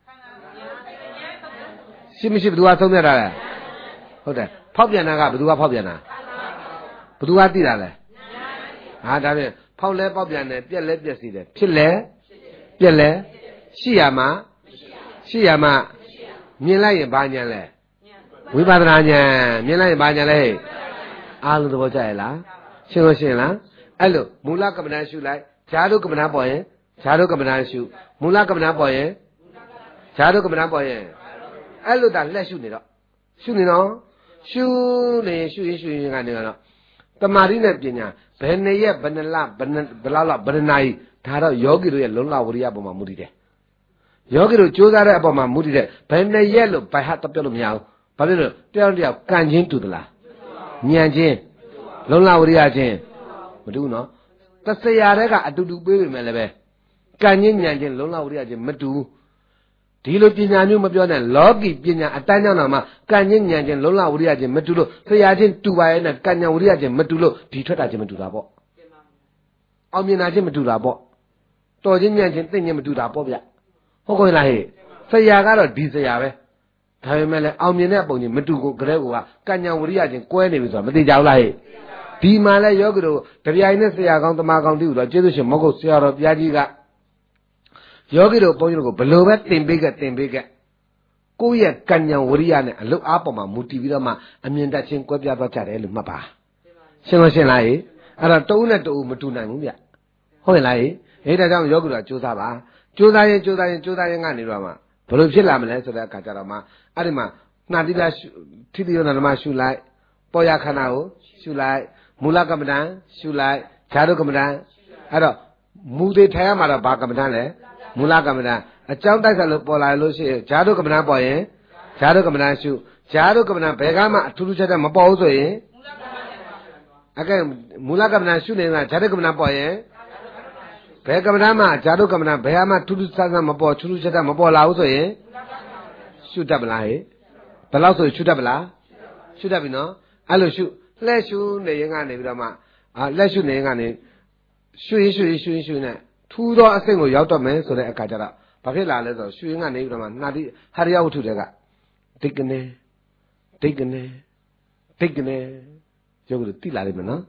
ရှိမရှိဘယ်သူကဆုံးဖြတ်တာလဲဟုတ်တယ်ဖောက်ပြန်တာကဘယ်သူကဖောက်ပြန်တာဘယ်သူကသိတာလဲဟာဒါဖြင့်ဖောက်လဲပေါက်ပြန်တယ်ပြက်လဲပြက်စီတယ်ဖြစ်လဲပြက်လဲရှိရမှာရှိရမှာမြင်လိုက်ရင်ဘာညာလဲဝိပဿနာဉာဏ်မြင်လိုက်ရင်ဘာညာလဲအားလုံးသဘောကျရဲ့လားရှင်းလို့ရှင်းလားအဲ့လိုမူလကမ္မဋ္ဌာန်းရှုလိုက်ဈာတုကမ္မဋ္ဌာန်းပေါ်ရင်ဈာတုကမ္မဋ္ဌာန်းရှုမူလကမ္မဋ္ဌာန်းပေါ်ရင်ဈာတုကမ္မဋ္ဌာန်းပေါ်ရင်အဲ့လိုဒါလက်ရှုနေတော့ရှုနေတော့ရှုနေရှုရင်ရှုရင်ကနေတော့တမာတိနဲ့ပညာဘယ်နှစ်ရက်ဘယ်နှလဘယ်နှဘယ်လောက်လောက်ဘယ်နှနာရီဒါတော့ယောဂီတို့ရဲ့လုံလဝရိယပေါ်မှာမူတည်တယ်ယောဂီတို့ကြိုးစားတဲ့အပေါ်မှာမူတည်တယ်ဘယ်နှစ်ရက်လို့ဘိုင်ဟာတပြောလို့မရဘူးဘာဖြစ်လို့တယောက်တယောက်ကံချင်းတူသလားဉာဏ်ချင်းလုံလဝရိယချင်းမတူဘူးနော်တဆရာတဲ့ကအတူတူပေးပေမဲ့လည်းပဲကံချင်းဉာဏ်ချင်းလုံလဝရိယချင်းမတူဒီလိုပညာမျိုးမပြောနဲ့လောကီပညာအတန်းကြောင့်တော့မှကံချင်းဉာဏ်ချင်းလုံလဝရိယချင်းမတူလို့ဆရာချင်းတူပါရဲ့နဲ့ကံဉာဏ်ဝရိယချင်းမတူလို့ဒီထွက်တာချင်းမတူတာပေါ့အောင်မြင်တာချင်းမတူတာပေါ့တော်ချင်းဉာဏ်ချင်းသိဉာဏ်မတူတာပေါ့ဗျဟုတ်ကောလားဟဲ့ဆရာကတော့ဒီဆရာပဲဒါပေမဲ့လည်းအောင်မြင်တဲ့ပုံချင်းမတူကိုကြဲကိုကကံဉာဏ်ဝရိယချင်းကွဲနေပြီဆိုတာမသိကြဘူးလားဟဲ့ဒီမှာလဲယောဂီတို့တပြိုင်နဲ့ဆရာကောင်းတမကောင်းတူတော့ကျေးဇူးရှင်မဟုတ်ဆရာတော်ဘုရားကြီးကယောဂီတို့ဘုန်းကြီးတို့ကိုဘလို့ပဲတင်ပေးခဲ့တင်ပေးခဲ့ကိုယ့်ရဲ့ကံဉာဏ်ဝရိယနဲ့အလုတ်အားပေါ်မှာမူတည်ပြီးတော့မှအမြင်တတ်ချင်းကွဲပြားသွားကြတယ်လို့မှတ်ပါရှင်းမရှင်းလားဟဲ့အဲ့တော့တဦးနဲ့တဦးမတူနိုင်ဘူးဗျဟုတ်ရဲ့လားဟဲ့အဲ့ဒါကြောင့်ယောဂီတို့ကကြိုးစားပါကြိုးစားရင်ကြိုးစားရင်ကြိုးစားရင်ကနေတော့မှဘလို့ဖြစ်လာမလဲဆိုတဲ့အခါကျတော့မှအဲ့ဒီမှာနှာတိပြထိတိယောနာဓမ္မရှုလိုက်ပေါ်ရခန္ဓာကိုရှုလိုက်မူလကမ္မဋ္ဌာန်းရှုလိုက်ဈာတုကမ္မဋ္ဌာန်းအဲ့တော့မူသေးထိုင်ရမှာတော့ဘာကမ္မဋ္ဌာန်းလဲမူလကမ္မဋ္ဌာန်းအကြောင်းတိုက်ဆက်လို့ပေါ်လာလို့ရှိရင်ဈာတုကမ္မဋ္ဌာန်းပေါ်ရင်ဈာတုကမ္မဋ္ဌာန်းရှုဈာတုကမ္မဋ္ဌာန်းဘယ်ကမှအထူးထူးခြားခြားမပေါ်ဘူးဆိုရင်အကဲမူလကမ္မဋ္ဌာန်းရှုနေတာဈာတုကမ္မဋ္ဌာန်းပေါ်ရင်ဘယ်ကမ္မဋ္ဌာန်းမှာဈာတုကမ္မဋ္ဌာန်းဘယ်မှထူးထူးခြားခြားမပေါ်ထူးထူးခြားခြားမပေါ်လာဘူးဆိုရင်ရှုတတ်မလားဟဲ့ဘယ်လောက်ဆိုရှုတတ်မလားရှုတတ်ပြီနော်အဲ့လိုရှုလှည့်ရှုနေရင်ကနေပြီးတော့မှအာလက်ရှုနေရင်ကနေရှုရင်ရှုရင်ရှုရင်ရှုရင်နဲ့ထူးသောအဆင့်ကိုရောက်တော့မယ်ဆိုတဲ့အခါကျတော့ဘာဖြစ်လာလဲဆိုတော့ရှုရင်ကနေပြီးတော့မှနှာတိဟာရယဝတ္ထုတွေကဒိတ်ကနေဒိတ်ကနေဒိတ်ကနေရုပ်ကိုတိလာလိမ့်မယ်နော်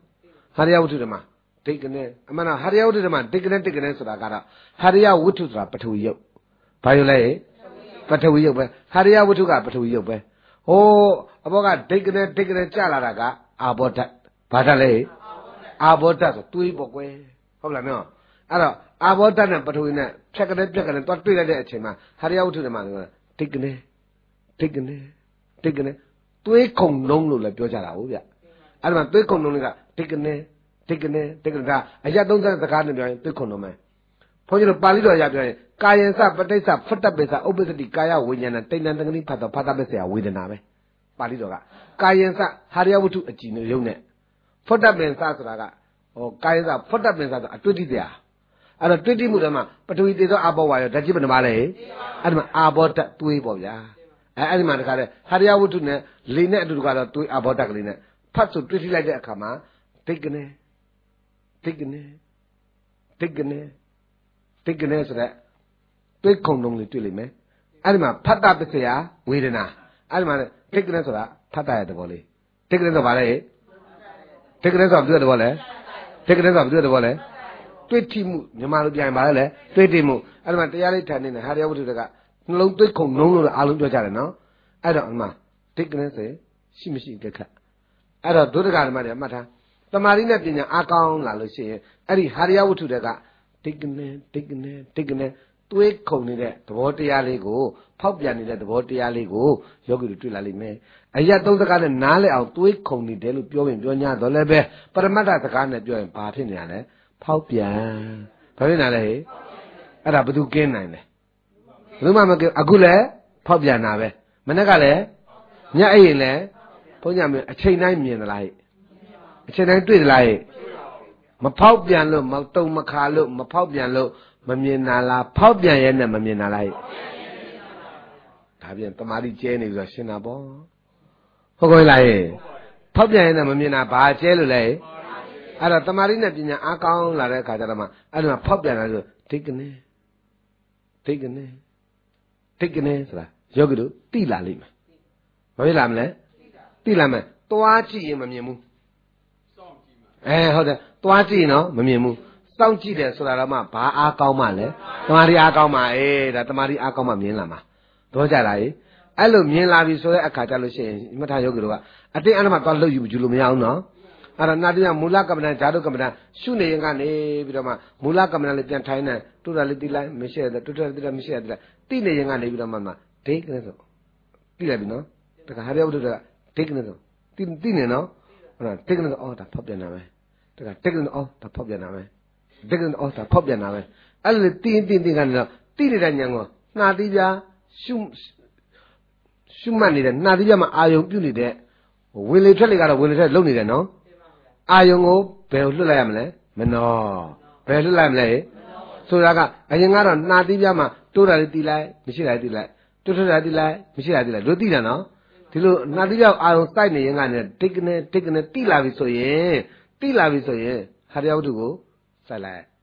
ဟာရိယဝတ္ထုဓမ္မဒိဋ္ဌနဲ့အမှန်တော့ဟာရိယဝတ္ထုဓမ္မဒိဋ္ဌနဲ့ဒိဋ္ဌနဲ့ဆိုတာကတော့ဟာရိယဝတ္ထုဆိုတာပထဝီယုတ်ဘာလို့လဲပထဝီယုတ်ပဲဟာရိယဝတ္ထုကပထဝီယုတ်ပဲဟိုးအဘောကဒိဋ္ဌနဲ့ဒိဋ္ဌနဲ့ကြာလာတာကအာဘောဓာတ်ဘာဓာတ်လဲအာဘောဓာတ်ဆိုတွေးပေါ့ကွယ်ဟုတ်လားနော်အဲ့တော့အာဘောဓာတ်နဲ့ပထဝီနဲ့ဖြတ်ကလေးပြက်ကလေးတွားတွေ့လိုက်တဲ့အချိန်မှာဟာရိယဝတ္ထုဓမ္မကဒိဋ္ဌနဲ့ဒိဋ္ဌနဲ့ဒိဋ္ဌနဲ့တွေးခုံလုံးလို့လည်းပြောကြတာဟုတ်ဗျအဲ့ဒါမှတွေးခုံလုံးတွေကဒိဋ္ဌနဲ့ဒိဋ္ဌနဲ့ဒိဋ္ဌကအရာသုံးစကားနဲ့ပြောရင်တွေးခုံလုံးမယ်ဘုန်းကြီးတို့ပါဠိတော်ရပြောရင်ကာယံစပဋိစ္စဖတ်တပိစ္စဥပ္ပစ္စတိကာယဝိညာဏတိဏ္ဍတကနိဖတ်တော်ဖတ်တပိစ္စယဝေဒနာပဲပါဠိတော်ကကာယံစဟာရိယဝတ္ထုအကြည်နဲ့ရုံနဲ့ဖတ်တပိစ္စဆိုတာကဟိုကာယံစဖတ်တပိစ္စဆိုတာအတွေ့အထိတရားအဲ့တော့တွေ့တိမှုတွေမှာပထဝီတေသောအာဘောဝါရောဓာတ်ကြီးဘယ်နှပါလဲအဲ့ဒီမှာအာဘောဓာတ်တွေးပေါ့ဗျာအဲအဲ့ဒီမှာတခါလေဟာရိယဝတ္ထုနဲ့လေနဲ့အတူတူကတော့တွေးအာဘောဓာတ်ကလေးနဲ့ဖတ်ဆိုတွေ့ထိလိုက်တဲ့အခါမှာဒိဋ္ဌနဲ့ဒိဋ္ဌနဲ့ဒိဋ္ဌနဲ့ဒိဋ္ဌနဲ့ဆိုတဲ့တွေးခုံလုံးလေးတွေ့လိမ့်မယ်အဲ့ဒီမှာဖတ်တပစ္စယဝေဒနာအဲ့ဒီမှာဒိဋ္ဌနဲ့ဆိုတာဖတ်တရဲ့သဘောလေးဒိဋ္ဌနဲ့ဆိုပါလေဒိဋ္ဌနဲ့ဆိုဘာပြောတဲ့ဘောလဲဒိဋ္ဌနဲ့ဆိုဘာပြောတဲ့ဘောလဲတွေ့ထိမှုမြန်မာလိုပြန်ပါလေတွေ့ထိမှုအဲ့ဒီမှာတရားလေးထိုင်နေတဲ့ဟာရိယဝတ္ထုတွေကနှလုံးသွေးခုံလုံးလို့အားလုံးပြောကြတယ်နော်အဲ့တော့အမှဒိဋ္ဌနဲ့ဆိုရှိမရှိကြက်ခတ်အဲ့တော့ဒုဒကဓမ္မတွေမှတ်ထားတမာရီနဲ့ပညာအားကောင်းလာလို့ရှိရင်အဲ့ဒီဟာရိယဝတ္ထုတွေကဒိဋ္ဌနဲ့ဒိဋ္ဌနဲ့ဒိဋ္ဌနဲ့တွေးခုံနေတဲ့သဘောတရားလေးကိုဖောက်ပြန်နေတဲ့သဘောတရားလေးကိုယောဂီတို့တွေ့လာလိမ့်မယ်အရာသုံးစကားနဲ့နားလဲအောင်တွေးခုံနေတယ်လို့ပြောရင်ပြော냐တော့လည်းပဲပရမတ္ထစကားနဲ့ပြောရင်ဘာဖြစ်နေရလဲဖောက်ပြန်ဘာဖြစ်နေလဲအဲ့ဒါဘယ်သူကင်းနိုင်လဲဘယ်သူမှမကင်းအခုလည်းဖောက်ပြန်တာပဲမနေ့ကလည်းညအိပ်ရင်လည်းဘုန်းကြီးမအချိန်တိုင်းမြင်သလားဟဲ့အချိန်တိုင်းတွေ့သလားဟဲ့မဖောက်ပြန်လို့မတုံမခါလို့မဖောက်ပြန်လို့မမြင်နာလားဖောက်ပြန်ရဲ့နဲ့မမြင်နာလားဟဲ့ဒါပြန်တမာတိကျဲနေဆိုတော့ရှင်းတာပေါ့ဟုတ်ကောလားဟဲ့ဖောက်ပြန်ရဲ့နဲ့မမြင်တာဘာကျဲလို့လဲအဲ့တော့တမာတိနဲ့ပညာအားကောင်းလာတဲ့အခါကျတော့မှအဲ့ဒီမှာဖောက်ပြန်လာလို့ဒိဋ္ဌနဲ့ဒိဋ္ဌနဲ့ဒိဋ္ဌနဲ့ဆိုတာယောဂီတို့တိလာလိမ့်မယ်ဘာဖြစ်လာမလဲတိလာမယ်သွားကြည့်ရင်မမြင်ဘူးအဲဟုတ်တယ်သွားကြည့်နော်မမြင်ဘူးစောင့်ကြည့်တယ်ဆိုတာတော့မှဘာအားကောင်းမှလဲတမာတိအားကောင်းမှအေးဒါတမာတိအားကောင်းမှမြင်လာမှာတော့ကြလားဟိအဲ့လိုမြင်လာပြီဆိုတဲ့အခါကျလို့ရှိရင်မထယောဂီတို့ကအတင်းအဓမ္မသွားလှုပ်ယူယူလို့မရအောင်နော်အဲ့ဒါနာတိယမူလကမ္မဋ္ဌာန်းဓာတုကမ္မဋ္ဌာန်းရှုနေရင်ကနေပြီးတော့မှမူလကမ္မဋ္ဌာန်းလေးပြန်ထိုင်းနေတူတာလေးတိလိုက်မရှိရတဲ့တူတာတိလိုက်မရှိရတဲ့တိနေရင်ကနေပြီးတော့မှဒိဋ္ဌနဲ့ဆိုတိလိုက်ပြီနော်တခါဟာရဝတ္ထုကဒိဋ္ဌနဲ့ဆိုတိတိနေနော်ဟုတ်လားဒိဋ္ဌနဲ့ဆိုအော်ဒါဖောက်ပြန်တာပဲတခါဒိဋ္ဌနဲ့အော်ဒါဖောက်ပြန်တာပဲဒိဋ္ဌနဲ့အော်ဒါဖောက်ပြန်တာပဲအဲ့လိုတိတိတိကနေတော့တိနေတဲ့ညံကိုနှာတိပြရှုရှုမှတ်နေတဲ့နှာတိပြမှာအာယုံပြုတ်နေတဲ့ဝင်လေထွက်လေကတော့ဝင်လေထွက်လုံနေတယ်နော်အာယုံကိုဘယ်လွတ်လိုက်ရမလဲမနောဘယ်လွတ်လိုက်မလဲဆိုတာကအရင်ကတော့နှာတိပြမှာတိုးတာလေးတီးလိုက်မရှိတာလေးတီးလိုက်တိုးထွက်တာတီးလိုက်မရှိတာတီးလိုက်တို့တီးတယ်နော်ဒီလိုနှာတိပြအာယုံစိုက်နေရင်ကနေဒိတ်ကနေဒိတ်ကနေတီးလာပြီဆိုရင်တီးလာပြီဆိုရင်ဟာရယဝတ္ထုကိုစိုက်လိုက်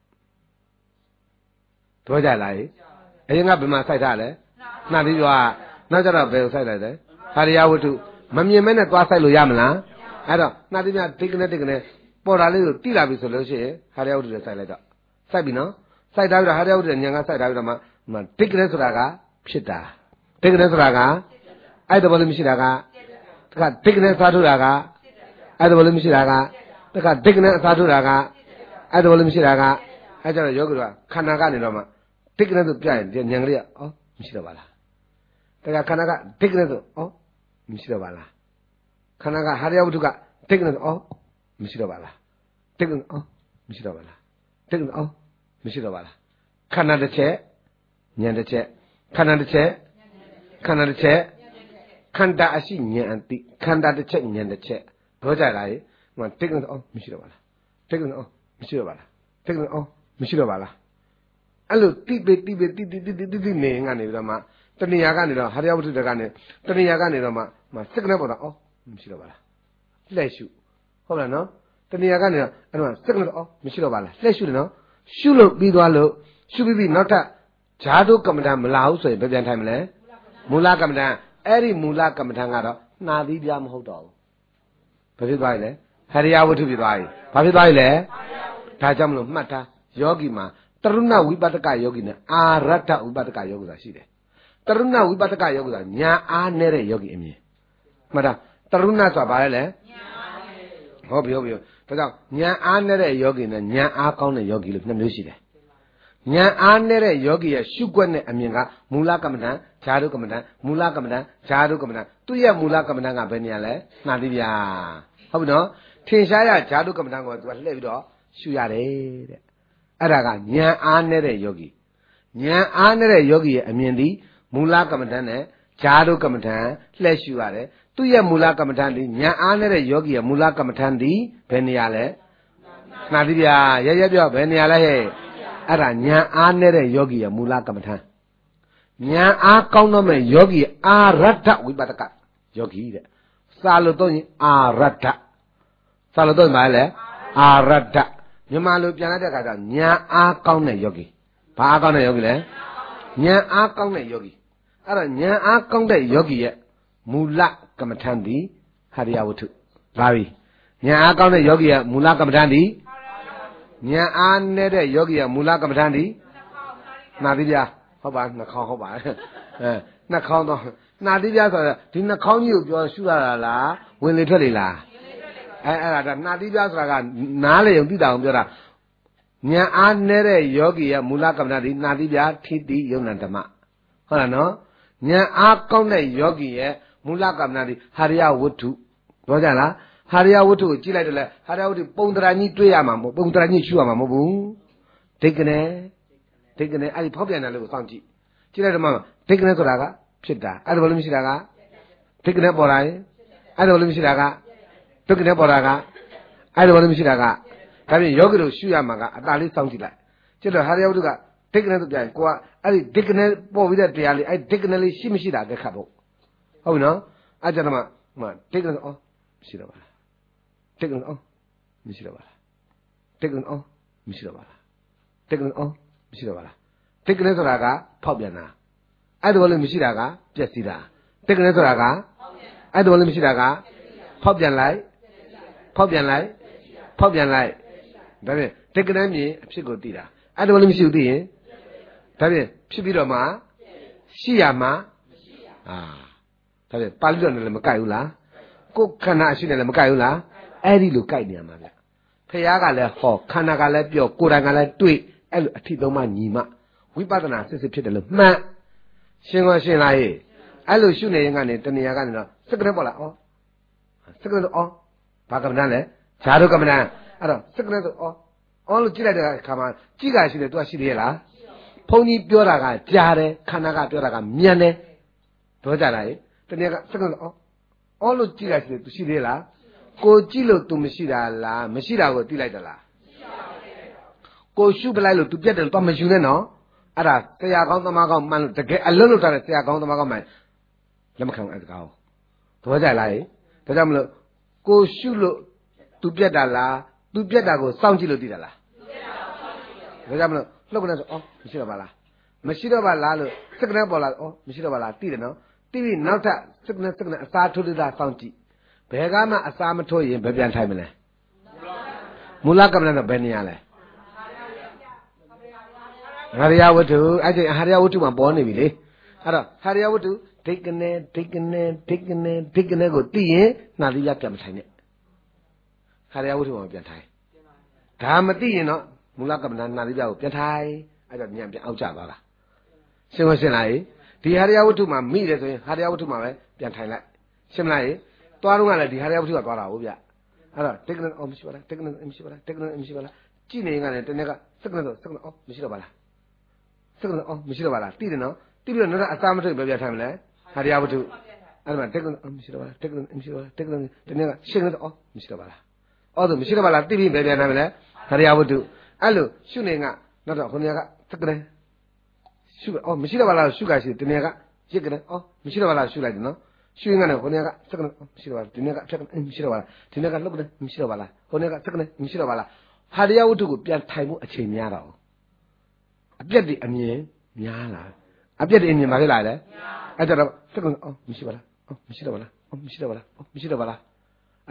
တော့ကြလားအရင်ကဘယ်မှာစိုက်ထားလဲနှာတိပြနောက်ကျတော့ဘယ်ကိုစိုက်လိုက်လဲဟာရယဝတ္ထုမမြင်မဲနဲ့သွားစိုက်လို့ရမလားအဲ့တော့နှာတိပြဒိတ်ကနေဒိတ်ကနေပေါ်တာလေးကိုတီးလာပြီဆိုလို့ရှိရင်ဟာရယဝတ္ထုတွေစိုက်လိုက်တော့စိုက်ပြီနော်စိုက်ထားပြီးတော့ဟာရယဝတ္ထုညံကစိုက်ထားပြီးတော့မှဒိတ်ကနေဆိုတာကဖြစ်တာဒိတ်ကနေဆိုတာကအဲ့ဒါဘာလို့မရှိတာကတခါဒိတ်ကနေစားထုတ်တာကအဲ့ဒါဘာလို့မရှိတာကတခါဒိတ်ကနေအစားထုတ်တာကအဲ့ဒါဘာလို့မရှိတာကအဲ့ကျတော့ယောဂီတို့ကခန္ဓာကနေတော့မှဒိတ်ကနေဆိုပြရင်ညံကလေးကအော်မရှိတော့ပါလားတခါခန္ဓာကဒိတ်ကနေဆိုအော်မရှိတော့ပါလားခန္ဓာကဟာရယဝတ္ထုကဒိတ်ကနေဆိုအော်မရှိတော့ပါလားဒိတ်ကနေအော်မရှိတော့ပါလားဒိတ်ကနေအော်မရှိတော့ပါလားခန္ဓာတစ်ချက်ဉာဏ်တစ်ချက်ခန္ဓာတစ်ချက်ခန္ဓာတစ်ချက်ခန္ဓာအရှိဉာဏ်အတိခန္ဓာတစ်ချက်ဉာဏ်တစ်ချက်ပြောကြလားဟိဟိုဒိတ်ကနေအော်မရှိတော့ပါလားဒိတ်ကနေအော်မရှိတော့ပါလားဒိတ်ကနေအော်မရှိတော့ပါလားအဲ့လိုတိပိတိပိတိတိတိတိတိနေငါနေပြီးတော့မှတဏှာကနေတော့ဟာရယဝတ္ထုတကနေတဏှာကနေတော့မှစက္ကနဲ့ပေါ်တော့အော်မရှိတော့ပါလားလှည့်ရှုဟုတ်လားနော်တဏှာကနေတော့အဲ့တော့စက္ကနဲ့အော်မရှိတော့ပါလားလှည့်ရှုတယ်နော်ရှုလို့ပြီးသွားလို့ရှုပြီးပြီးနောက်ထပ်ဓာတုကမ္မဋ္ဌာန်းမလာဘူးဆိုရင်ဘယ်ပြန်ထိုင်မလဲမူလကမ္မဋ္ဌာန်းအဲ့ဒီမူလကမ္မဋ္ဌာန်းကတော့နှာသီးပြားမဟုတ်တော့ဘူးဘာဖြစ်သွားလဲ Hariya Watu Bidai. Pabidai, Tajamlo Mata, Yogima, Taruna Wibata Yogina, Arata Ubata Yoga Side. Taruna Wibata Yoga, Nya A Nere Yogi Emi. Mada, Taruna Sabale, Hobi Hobi, Nya A Nere Yogi, Nya A Kona Yogi, Namuside. Nya A Nere Yogi, Shugwan Aminga, Mula Kamana, Charu Kamana, Mula Kamana, Charu Kamana, Tuya Mula Kamana Beniale, Nadia. How no? Tinshaya Charu Kamana was left off, Shuyare. Araga, Nya A Nere Yogi. Nya A Nere Yogi, Amindi, Mula Kamatane, Charu Kamatan, Leshuare, Tuya Mula Kamatandi, Nya A Nere Yogi, Mula Kamatandi, Beniale. Nadia, Yaya Beniale. Ara Nya A Nere Yogi, Mula Kamatan. Nya A Kaunome Yogi, A Rata Wibataka. Yogi. Salutoni A Rata. Salutoni Male, A Rata. Yamalu Pianata, Nya A Kaune Yogi. Pa Kaune Yogi, Nya A Kaune Yogi. Ara Nya A Kaune Yogi, Mula Kamatandi, Hariawatu. Ravi. Nya A Kaune Yogi, Mula Kamatandi. Nya A Nere Yogi, Mula Kamatandi. Nadia, Hoba, Naka Hoba. Nakano, Nadia, didn't call you your Shula, when literally la. Nadia Saga, Nale, and Dida, Nya A Nere Yogi, Mula Kamatandi, Nadia, Titi, Yonantama. Hono, Nya A Kaune Yogi, Mula Kamatandi, Hariawatu. Rojana, Hariawatu, Chile, Hariawatu, Pondrani, Tuyama, Pondrani, Shuama, taken taken it, I probably another Sanji. Chile, Mamma, taken it, Raga, Chita, I don't want to Misiraga, taken it, Borai, I don't want to Misiraga, taken it, Boraga, I don't want to Misiraga. Having Yogi, Shuyamaga, at Ali Sanjila. Chile, Hariawatuga, taken it to Janqua, I taken it, Bo with the alley, I taken it, Shimishida, the couple. Oh, no, I don't know, taken it off, Shirava. Taken it off, Mishirava. Taken it off, Mishirava. Taken it off, Mishirava. Taken it Raga, Pobiana. I don't want to Mishiraga, Jessida. Taken it Raga, I don't want to Mishiraga, Pobian light, Pobian light, Pobian light. David, taken at me, Psicotida. I don't want to miss you, dear. David, Psibiroma, Siama. Ah, David, Paljon and Macaula. Cook Canashin and Macaula. Eddie Lucainia, mother. Payagale, Ho, Canagale, Pio, Kurangale, Tweet, El Tidoma Nima. We better not say the ma. Shingo Shinai. I lose you, Nayangani, Taniagana, second of all. Second of all. Pakamane, Charu Kamana. I don't, second of all. All the children come on. Chiga should do a shidela. Pony Bioraga, Jare, Kanaga, Bioraga, Miane. Tojarai. Taniaga, second of all. All the children should do shidela. Go Chilo to Messida la, Messida will delight la. Go Shubalo to get the Thomas Juneno. Ada, say I got the Mago man to get a little time, say I got the Mago man. Let me come at the cow. To what I lie. The Jamlo go Shulo to get a la, to get a go, Sound Chilo did la. The Jamlo, look at us, oh, Messida Bala. Messida Bala, second of all, oh, Messida Bala, Tidano. T V not a second, second, start to the Sound. Pegama Asamato in Babian Timene. Mulakam Beniale. Hariawatu, I think Hariawatu my born in Hariawatu, taken it, taken it, taken it, taken it, go tea, Nadia Kamtine. Hariawatu my Biantai. Tamati, you know, Mulakam Nadia Biantai, I got Yam Ouchabala. Similarly, the Hariawatu my meat, Hariawatu my Biantai. Similarly, Tuarunga, the Hariawatu Gora, Ara, taken it on Mishra, taken it in Mishra, taken it in Mishra, Chini and the nega, second of Mishra. Second of Mishra, Tidino, Tidino, another Asamato baby time, Hariawatu. I don't take on Mishra, taken in Mishra, taken the nega, second of Mishra. All the Mishra, T V baby time, Hariawatu. Allo, Shuninga, not a Honaga, second. Sugar, oh, Mishra, sugar, the nega, chicken, oh, Mishra, sugar, no. Shooting on a Honaga, second of Mishra, the nega, second in Mishra, the nega look at Mishra, Honaga, second in Mishra. Hariawatu, Pian Taimu, a chain yaro. I get the Amiens, Yala. I get in your Marilla. I don't know, second, oh, Mishra, oh, Mishra, oh, Mishra, oh, Mishra.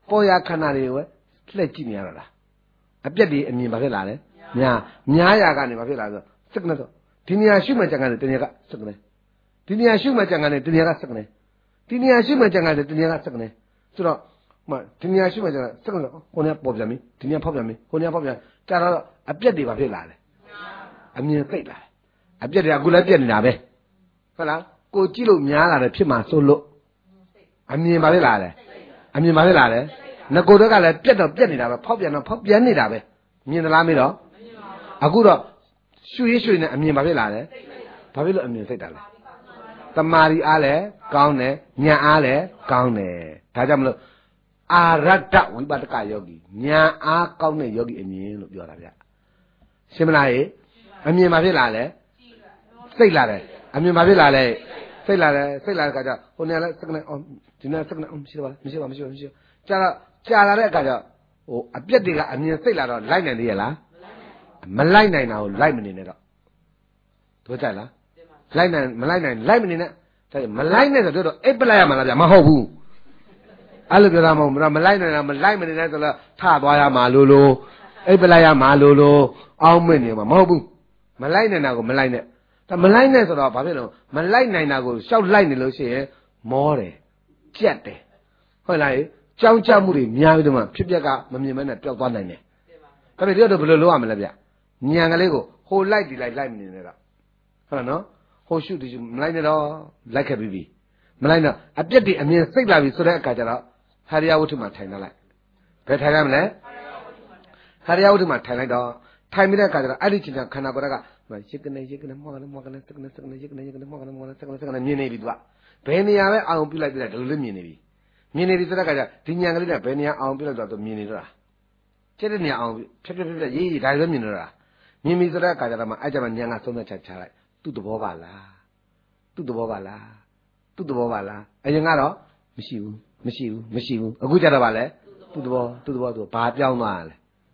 ပေါ်ရခန္ဓာတွေကိုလှည့်ကြည့်နေရတော့လားအပြက်တွေအမြင်ဘာဖြစ်လာလဲများများရာကနေဘာဖြစ်လာဆိုစက်ကနေတော့ဒီနေရာရှုမှတ်ကြံကနေတနေရာကစက်ကနေဒီနေရာရှုမှတ်ကြံကနေတနေရာကစက်ကနေဒီနေရာရှုမှတ်ကြံကနေတနေရာကစက်ကနေဆိုတော့မဒီနေရာရှုမှတ်ကြံစက်ကနေဟိုနေရာပေါ်ပြန်ပြီဒီနေရာဖောက်ပြန်ပြီဟိုနေရာဖောက်ပြန်ကြာတော့အပြက်တွေဘာဖြစ်လာလဲအမြင်သိပ်လာအပြက်တွေကအခုလည်းပြက်နေတာပဲဟုတ်လားကိုကြည့်လို့များလာတယ်ဖြစ်မှာစိုးလို့အမြင်ဘာဖြစ်လာလဲအမြင်ဘာဖြစ်လာလဲငကိုတော့ကလည်းပြက်တော့ပြက်နေတာပဲဖောက်ပြန်တော့ဖောက်ပြန်နေတာပဲမြင်သလားမေးတော့အခုတော့ရွှေရွှေနဲ့အမြင်ဘာဖြစ်လာလဲဘာဖြစ်လို့အမြင်စိတ်တာလဲတမာရီအားလဲကောင်းတယ်ဉာဏ်အားလဲကောင်းတယ်ဒါကြောင့်မလို့အာရတ္တဝိပဿကယောဂီဉာဏ်အားကောင်းတဲ့ယောဂီအမြင်လို့ပြောတာဗျရှင်းမလားဟေ့အမြင်ဘာဖြစ်လာလဲစိတ်လာတယ်အမြင်ဘာဖြစ်လာလဲစိတ်လာတယ်စိတ်လာတဲ့အခါကျဟိုနေရာလဲစက္ကနဲ့အော်ဒီနေရာစက္ကနဲ့အော်မရှိတော့ပါလားမရှိပါမရှိပါမရှိကြာတော့ကြာလာတဲ့အခါကျဟိုအပြက်တွေကအမြင်စိတ်လာတော့လိုက်နိုင်သေးရဲ့လားမလိုက်နိုင်တာကိုလိုက်မနေနဲ့တော့တို့ကြိုက်လားလိုက်နိုင်မလိုက်နိုင်လိုက်မနေနဲ့ဒါမလိုက်နဲ့ဆိုတော့အိပ်ပလိုက်ရမှာလားဗျမဟုတ်ဘူးအဲ့လိုပြောတာမဟုတ်ဘူးမလိုက်နိုင်တာမလိုက်မနေနဲ့ဆိုတော့ထသွားရမှာလို့လို့အိပ်ပလိုက်ရမှာလို့လို့အောင်းမနေမှာမဟုတ်ဘူးမလိုက်နိုင်တာကိုမလိုက်နဲ့ဒါမလိုက်နဲ့ဆိုတော့ဘာဖြစ်လို့မလိုက်နိုင်တာကိုရှောက်လိုက်နေလို့ရှိရင်မောတယ်ကြက်တယ်ဟုတ်လားကြောင်းကြမှုတွေများပြီးတော့မှဖြစ်ပျက်ကမမြင်မဲနဲ့ပျောက်သွားနိုင်တယ်ဒါပေမဲ့ဒီတော့ဘယ်လိုလုပ်ရမလဲဗျညံကလေးကိုဟိုလိုက်ဒီလိုက်လိုက်မနေနဲ့တော့ဟုတ်လားနော်ဟိုရှုဒီရှုမလိုက်နဲ့တော့လိုက်ခဲ့ပြီးပြီမလိုက်တော့အပြက်တွေအမြင်စိတ်လာပြီဆိုတဲ့အခါကျတော့ဟရိယဝတ္ထုမှာထိုင်ထားလိုက်ဘယ်ထိုင်ရမလဲဟရိယဝတ္ထုမှာထိုင်လိုက်တော့ထိုင်ပြီးတဲ့အခါကျတော့အဲ့ဒီချိန်ကခန္ဓာကိုယ်ကရစ်ကနေရစ်ကနေမောကနေမောကနေစကနေစကနေရစ်ကနေရစ်ကနေမောကနေမောကနေစကနေစကနေမြင်နေပြီသူကဘယ်နေရာပဲအောင်ပြုလိုက်ပြလိုက်ဒီလိုလေးမြင်နေပြီမြင်နေပြီဆိုတဲ့အခါကျဒီညံကလေးကဘယ်နေရာအောင်ပြုလိုက်တော့သူမြင်နေတော့ကျက်တဲ့နေရာအောင်ဖြက်ဖြက်ဖြက်ဖြက်ရေးရေးဒါလည်းမြင်တော့မြင်ပြီဆိုတဲ့အခါကျတော့မှအဲ့ကြမှာညံကသုံးသက်ချချလိုက်သူ့သဘောပါလားသူ့သဘောပါလားသူ့သဘောပါလားအရင်ကတော့မရှိဘူးမရှိဘူးမရှိဘူးအခုကျတော့ဗာလဲသူ့သဘောသူ့သဘောသူဘာပြောင်းသွားလဲ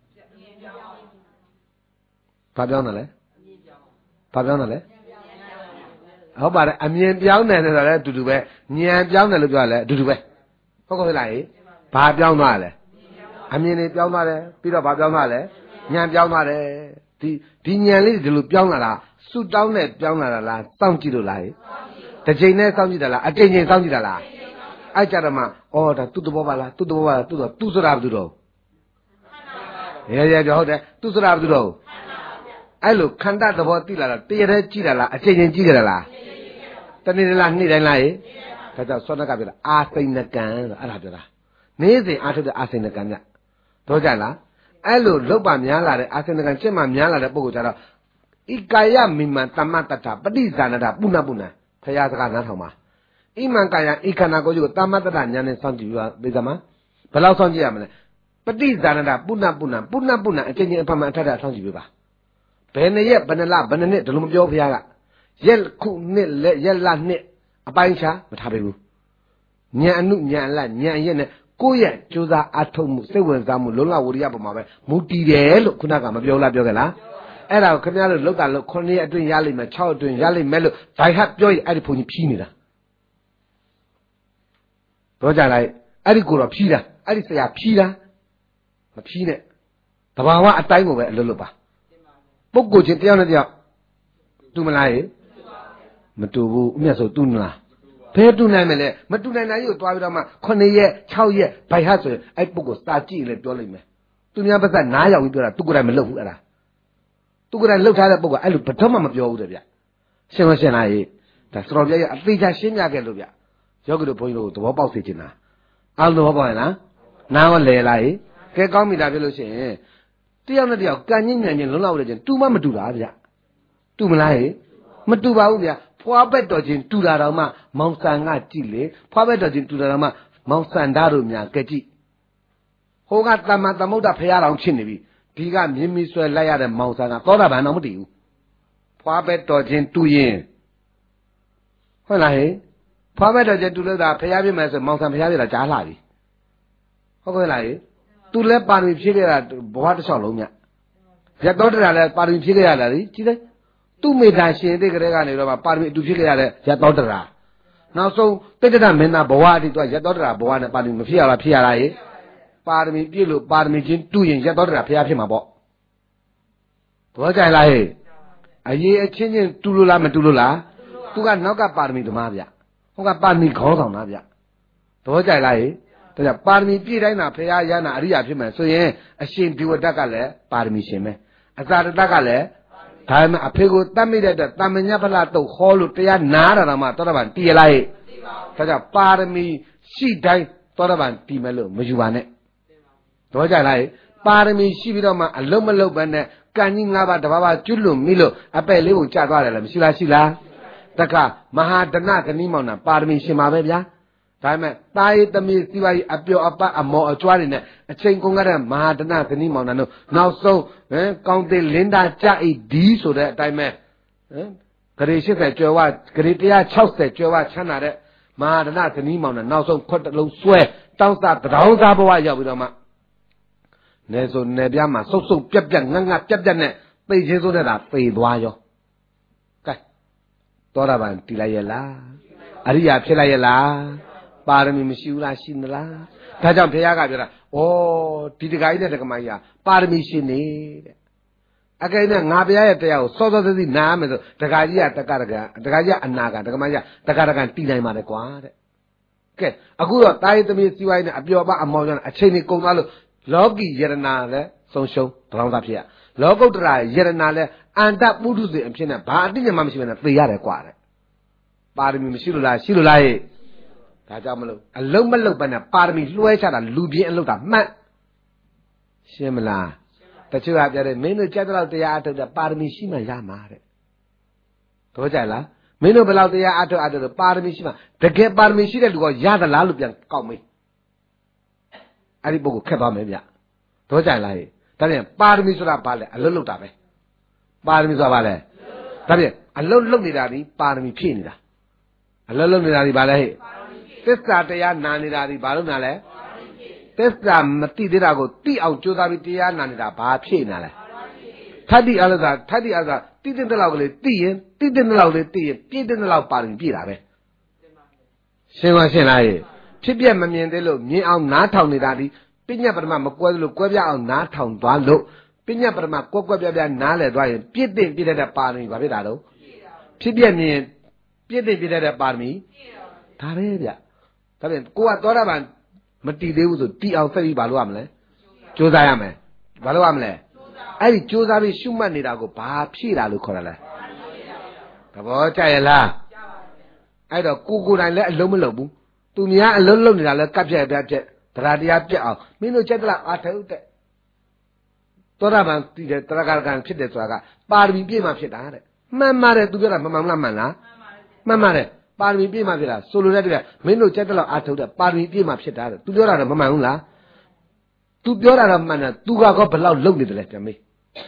ဘာပြောင်းတယ်လဲဘာပြောင်းတယ်လဲဟုတ်ပါတယ်အမြင်ပြောင်းတယ်ဆိုတော့လည်းအတူတူပဲဉာဏ်ပြောင်းတယ်လို့ပြောရလဲအတူတူပဲဟုတ်ကဲ့လားဘာပြောင်းသွားလဲအမြင်တွေပြောင်းသွားတယ်ပြီးတော့ဘာပြောင်းသွားလဲဉာဏ်ပြောင်းသွားတယ်ဒီဒီဉာဏ်လေးဒီလိုပြောင်းလာတာစွတ်တောင်းနဲ့ပြောင်းလာတာလားစောင့်ကြည့်လို့လားတစ်ချိန်နဲ့စောင့်ကြည့်တာလားအချိန်ချင်းစောင့်ကြည့်တာလားအဲ့ကြတော့မှအော်ဒါသူ့သဘောပါလားသူ့သဘောပါလားသူ့တော့သူ့ဆိုတာဘာလို့တော့ရဲရဲကြောဟုတ်တယ်သူ့ဆိုတာဘာလို့တော့အဲ့လိုခန္ဓာသဘောသိလာတာတရတဲ့ကြည့်တာလားအချိန်ချင်းကြည့်ကြတာလားတနေ့လားနေ့တိုင်းလားဒါကြောင့်သောတကပြောတာအာစိဏကံဆိုအဲ့ဒါပြောတာနေ့စဉ်အားထုတ်တဲ့အာစိဏကံမြတ်တော့ကြလားအဲ့လိုလုတ်ပါများလာတဲ့အာစိဏကံကျင့်မှများလာတဲ့ပုဂ္ဂိုလ်ကြတော့ဣကာယမိမံတမ္မတ္ထပฏิဇာနတပုဏ္ဏပုဏ္ဏဖရာစကားနားထောင်ပါဣမံကာယဣခန္ဓာကိုယ်ကိုတမ္မတ္ထဉာဏ်နဲ့စောင့်ကြည့်ပြီးသိသမှာဘယ်လောက်စောင့်ကြည့်ရမလဲပฏิဇာနတပုဏ္ဏပုဏ္ဏပုဏ္ဏပုဏ္ဏအချင်းချင်းအဖမှန်အထက်ထစောင့်ကြည့်ပေးပါဘယ်နှစ်ရက်ဘယ်နှစ်လဘယ်နှစ်နှစ်ဒီလိုမပြောဖရာကရက်ခုနှစ်လက်ရက်လနှစ်အပိုင်းခြားမထားပေးဘူးဉာဏ်အနုဉာဏ်အလဉာဏ်ရက်နဲ့ကိုယ့်ရဲ့ကြိုးစားအထုတ်မှုစိတ်ဝင်စားမှုလုံလဝရိယပုံမှာပဲမူတည်တယ်လို့ခုနကမပြောလားပြောခဲ့လားအဲ့ဒါကိုခင်ဗျားတို့လောက်တာလို့ခုနှစ်ရက်အတွင်းရလိမ့်မယ်ခြောက်အတွင်းရလိမ့်မယ်လို့ဘိုင်ဟတ်ပြောရင်အဲ့ဒီဘုံကြီးဖြီးနေတာတော့ကြလိုက်အဲ့ဒီကိုတော့ဖြီးတာအဲ့ဒီဆရာဖြီးတာမဖြီးနဲ့တဘာဝအတိုင်းကိုပဲအလွတ်လွတ်ပါပုဂ္ဂိုလ်ချင်းတယောက်နဲ့တယောက်တူမလားရေမတူဘူးအမြတ်ဆိုတူမလားဘယ်တူနိုင်မလဲမတူနိုင်တာကြီးကိုတွားပြီးတော့မှခုနှစ်ရက်ခြောက်ရက်ဘိုင်ဟတ်ဆိုရင်အဲ့ပုဂ္ဂိုလ်စာကြည့်လေပြောလိမ့်မယ်သူများပါးနားရောက်ပြီးပြောတာသူကိုယ်တိုင်မလုပ်ဘူးအဲ့ဒါသူကိုယ်တိုင်လှုပ်ထားတဲ့ပုဂ္ဂိုလ်အဲ့လိုဘယ်တော့မှမပြောဘူးတဲ့ဗျရှင်းမရှင်းလားရေဒါစတော်ပြရဲ့အသေးချာရှင်းပြခဲ့လို့ဗျယောဂီတို့ဘုန်းကြီးတို့သဘောပေါက်စေချင်တာအားလုံးသဘောပေါက်ရင်လားနားရောလဲလားရေကဲကောင်းပြီဒါဖြစ်လို့ရှိရင်တယောက်နဲ့တယောက်ကံညဉ့်ညံ့ချင်းလုံးလောက်တဲ့ချင်းတူမမတူတာဗျတူမလားရေမတူပါဘူးဗျဖွာဘက်တော်ချင်းတူတာတော့မှမောင်ဆန်ကကြည့်လေဖွာဘက်တော်ချင်းတူတာတော့မှမောင်ဆန်သားတို့များကကြည့်ဟိုကတမ္မာသမုဒ္ဒဖရာတော်ဖြစ်နေပြီဒီကမြင်းမီဆွဲလိုက်ရတဲ့မောင်ဆန်ကသောတာပန်တော့မတည်ဘူးဖွာဘက်တော်ချင်းတူရင်ဟုတ်လားဟဲ့ဖွာဘက်တော်ချင်းတူလို့သာဖရာပြမယ်ဆိုမောင်ဆန်ဖရာပြတာကြားလာပြီဟုတ်ကဲ့လားဟဲ့သူလည်းပါရမီဖြည့်ခဲ့တာဘဝတစ်လျှောက်လုံးမြတ်ရတောတရာလည်းပါရမီဖြည့်ခဲ့ရတာလေကြည့်လိုက်သူ့မေတ္တာရှင်တဲ့ကလေးကနေတော့ပါရမီအတူဖြည့်ခဲ့ရတဲ့ရတောတရာနောက်ဆုံးတိတ္တမင်းသားဘဝအထိသူကရတောတရာဘဝနဲ့ပါရမီမဖြည့်ရလားဖြည့်ရလားဟဲ့ပါရမီပြည့်လို့ပါရမီချင်းတူရင်ရက်တော်တာဖျားဖြစ်မှာပေါ့တော်ကြလားဟဲ့အရေးအချင်းချင်းတူလို့လားမတူလို့လားသူကနောက်ကပါရမီသမားဗျဟိုကပါရမီခေါင်းဆောင်သားဗျတော်ကြလားဟဲ့ဒါကြောင့်ပါရမီပြည့်တိုင်းတာဖျားရနာအရိယာဖြစ်မယ်ဆိုရင်အရှင်ဒီဝတ္တကလည်းပါရမီရှင်ပဲအစာတတကလည်းဒါမှအဖေကိုတတ်မိတဲ့တမညဖလားတော့ခေါ်လို့တရားနားတာတော့မှတော်တော်ဗန်တည်လားဟဲ့ဒါကြောင့်ပါရမီရှိတိုင်းတော်တော်ဗန်တည်မယ်လို့မယူပါနဲ့တော့ကြလားဟဲ့ပါရမီရှိပြီးတော့မှအလုံးမလုံးပဲနဲ့ကံကြီးငါးပါးတဘာဘာကျွလွန်မိလို့အပက်လေးကိုကြာသွားတယ်လားမရှိလားရှိလားတခါမဟာဒနကနီးမောင်နာပါရမီရှင်ပါပဲဗျာဒါပေမဲ့တာယသမီးစီဝါကြီးအပျော်အပတ်အမော်အကျွမ်းတွေနဲ့အချိန်ကုန်ကြတဲ့မဟာဒနကနီးမောင်နာတို့နောက်ဆုံးဟမ်ကောင်းတဲ့လင်းသားကြအိဒီဆိုတဲ့အတိုင်းပဲဟမ်ဂရေ၈၀ကျွယ်ဝဂရေ၁၆၀ကျွယ်ဝချမ်းသာတဲ့မဟာဒနကနီးမောင်နာနောက်ဆုံးခွက်တစ်လုံးဆွဲတောင်းစားတောင်းစားဘဝရောက်ပြီးတော့မှနေဆိုနေပြမှာစုပ်စုပ်ပြက်ပြက်ငတ်ငတ်ပြက်ပြက်နဲ့သိချင်းစိုးတဲ့တာသိသွားရောကဲသောတာပန်တည်လိုက်ရဲ့လားအရိယာဖြစ်လိုက်ရဲ့လားပါရမီမရှိဘူးလားရှိသလားဒါကြောင့်ဘုရားကပြောတာဩဒီတခါကြီးနဲ့တက္ကမကြီးဟာပါရမီရှင်နေတဲ့အကဲနဲ့ငါဘုရားရဲ့တရားကိုစောစောသည်းသည်းနားမယ်ဆိုတခါကြီးကတက္ကရကတခါကြီးကအနာကတက္ကမကြီးကတက္ကရကတည်နိုင်ပါတယ်ကွာတဲ့ကဲအခုတော့တာယသမီးစီဝိုင်းနဲ့အပျော်ပါအမောင်ကျန်အချိန်ကြီးကုန်သွားလို့လောကီယရနာလည်းဆုံးရှုံးတောင်းစားဖြစ်ရလောကုတ္တရာယရနာလည်းအန္တပုထုဇဉ်အဖြစ်နဲ့ဘာအတိအကျမှမရှိဘဲနဲ့သိရတယ်ကွာတဲ့ပါရမီမရှိလို့လားရှိလို့လားဟဲ့ဒါကြောင့်မလို့အလုံးမလုံးပဲနဲ့ပါရမီလွှဲချတာလူပြင်းအလုပ်တာမှတ်ရှင်းမလားတချို့ကပြောတယ်မင်းတို့ကြက်တော့တရားအထုတ်တဲ့ပါရမီရှိမှရမှာတဲ့တော့ကြလားမင်းတို့ဘယ်လောက်တရားအထုတ်အထုတ်ပါရမီရှိမှတကယ်ပါရမီရှိတဲ့လူကရသလားလို့ပြန်ကောက်မေးအဲ့ဒီပုဂ္ဂိုလ်ခက်သွားမယ်ဗျတော့ကြလားဟဲ့ဒါပြန်ပါရမီဆိုတာဘာလဲအလုံးလုံးတာပဲပါရမီဆိုတာဘာလဲဒါပြန်အလုံးလုံးနေတာဒီပါရမီဖြည့်နေတာအလုံးလုံးနေတာဒီဘာလဲဟဲ့သစ္စာတရားနာနေတာဒီဘာလို့နာလဲသစ္စာမသိသေးတာကိုသိအောင်ကြိုးစားပြီးတရားနာနေတာဘာဖြစ်နေလဲထတ္တိအလသာထတ္တိအလသာသိတဲ့လောက်လေးသိရင်သိတဲ့လောက်လေးသိရင်ပြည့်တဲ့လောက်ပါရင်ပြည့်တာပဲရှင်းပါရှင်းလားဟဲ့ဖြစ်ပြမမြင်သေးလို့မြင်အောင်နားထောင်နေတာဒီပညာပရမမကွဲလို့ကွဲပြအောင်နားထောင်သွားလို့ပညာပရမကွက်ကွက်ပြပြနားလဲသွားရင်ပြည့်တဲ့ပြည့်တဲ့ပါရမီဘာဖြစ်တာတော့ဖြစ်ပြမြင်ပြည့်တဲ့ပြည့်တဲ့ပါရမီဒါပဲဗျဒါပြန်ကိုကသောတာပန်မတည်သေးဘူးဆိုတည်အောင်ဆက်ပြီးဘာလုပ်ရမလဲကြိုးစားရမယ်ဘာလုပ်ရမလဲအဲ့ဒီကြိုးစားပြီးရှုမှတ်နေတာကိုဘာဖြည့်တာလို့ခေါ်ရလဲသဘောကျရဲ့လားအဲ့တော့ကိုကိုယ်တိုင်လည်းအလုံးမလုံးဘူးသူများအလုံးလုံးနေတာလည်းကပ်ပြက်ပြက်ပြက်တရားတရားပြက်အောင်မင်းတို့ချက်တလားအာထုတ်တဲ့သောတာပန်တည်တယ်တရဂကံဖြစ်တယ်ဆိုတာကပါရမီပြည့်မှဖြစ်တာတဲ့မှန်ပါတယ်သူပြောတာမမှန်လားမှန်လားမှန်ပါတယ်ပါရမီပြည့်မှဖြစ်တာဆိုလိုတဲ့တည်းမင်းတို့ချက်တလောက်အာထုတ်တဲ့ပါရမီပြည့်မှဖြစ်တာတဲ့သူပြောတာတော့မမှန်ဘူးလားသူပြောတာတော့မှန်တယ်သူကောဘယ်လောက်လုံနေတယ်လဲကြမေး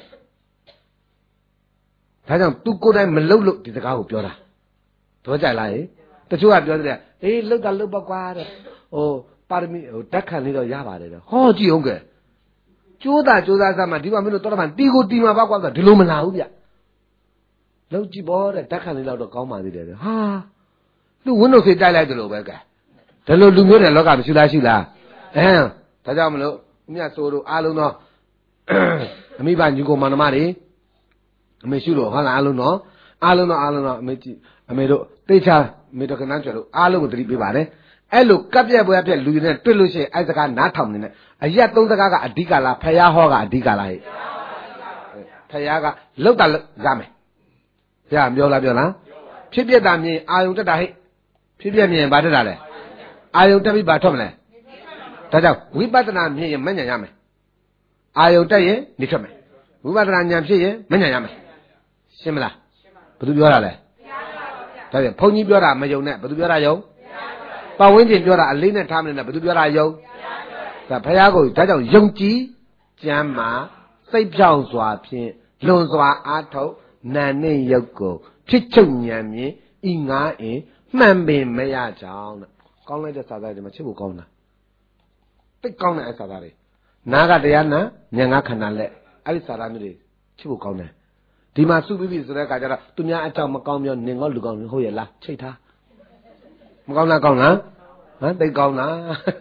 ဒါကြောင့်သူကိုယ်တိုင်မလုံလို့ဒီစကားကိုပြောတာတော့ကြလားဟဲ့တချို့ကပြောတယ်အေးလုံတာလုံပါကွာတဲ့ဟိုပါရမီဟိုဓာတ်ခံလေးတော့ရပါတယ်တော့ဟောကြည့်အောင်ကဲကျိုးတာကျိုးသားစားမှဒီမှာမင်းတို့တော်တော်မှတီကိုတီမှာပါကွာဆိုဒီလိုမလာဘူးဗျလုံကြည့်ပေါ်တဲ့ဓာတ်ခံလေးတော့ကောင်းပါသေးတယ်ဟာသူဝင်းတို့စိတ်တိုက်လိုက်တယ်လို့ပဲကဲဒါလိုလူမျိုးတဲ့လောကမရှိလားရှိလားအဲဒါကြောင့်မလို့ဦးမြတ်ဆိုတို့အားလုံးတော့အမိဘညီကိုမောင်နှမတွေအမေရှုလို့ဟုတ်လားအားလုံးတော့အားလုံးတော့အားလုံးတော့အမေကြည့်အမေတို့သိချာအမေတို့ကနန်းကျော်တို့အားလုံးကိုသတိပေးပါတယ်အဲ့လိုကပ်ပြက်ပွဲပြက်လူတွေနဲ့တွေ့လို့ရှိရင်အဲ့စကားနားထောင်နေတယ်အရက်သုံးစကားကအဓိကလားဖယားဟောကအဓိကလားဟဲ့ဖယားကလောက်တာရမယ်ဘုရားပြောလားပြောလားဖြစ်ပြတာမြင်အာယုံတက်တာဟဲ့ဖြစ်ပြမြင်ဘာတက်တာလဲအာယုံတက်ပြီးဘာထွက်မလဲဒါကြောင့်ဝိပဿနာမြင်ရင်မဉဏ်ရမယ်အာယုံတက်ရင်နေထွက်မယ်ဝိပဿနာဉာဏ်ဖြစ်ရင်မဉဏ်ရမယ်ရှင်းမလားဘယ်သူပြောတာလဲဒါပြန်ဘုန်းကြီးပြောတာမယုံနဲ့ဘယ်သူပြောတာယုံပတ်ဝန်းကျင်ပြောတာအလေးနဲ့ထားမနေနဲ့ဘယ်သူပြောတာယုံဒါဘုရားကိုဒါကြောင့်ယုံကြည်ကျမ်းမာစိတ်ဖြောင့်စွာဖြင့်လွန်စွာအားထုတ်နာနဲ့ရုပ်ကိုဖြစ်ချုပ်ဉာဏ်မြင်ဤငါအင်းမှန်ပင်မရကြောင်းတဲ့ကောင်းလိုက်တဲ့စာသားတွေမှာချစ်ဖို့ကောင်းတာတိတ်ကောင်းတဲ့အစာသားတွေနာကတရားနာဉာဏ်ကခန္ဓာလက်အဲ့ဒီစာသားမျိုးတွေချစ်ဖို့ကောင်းတယ်ဒီမှာစုပြီးပြီဆိုတဲ့အခါကျတော့သူများအကြောင်းမကောင်းပြောနင်ကောလူကောင်းဟုတ်ရဲ့လားချိတ်ထားမကောင်းလားကောင်းလားဟမ်တိတ်ကောင်းလားဟ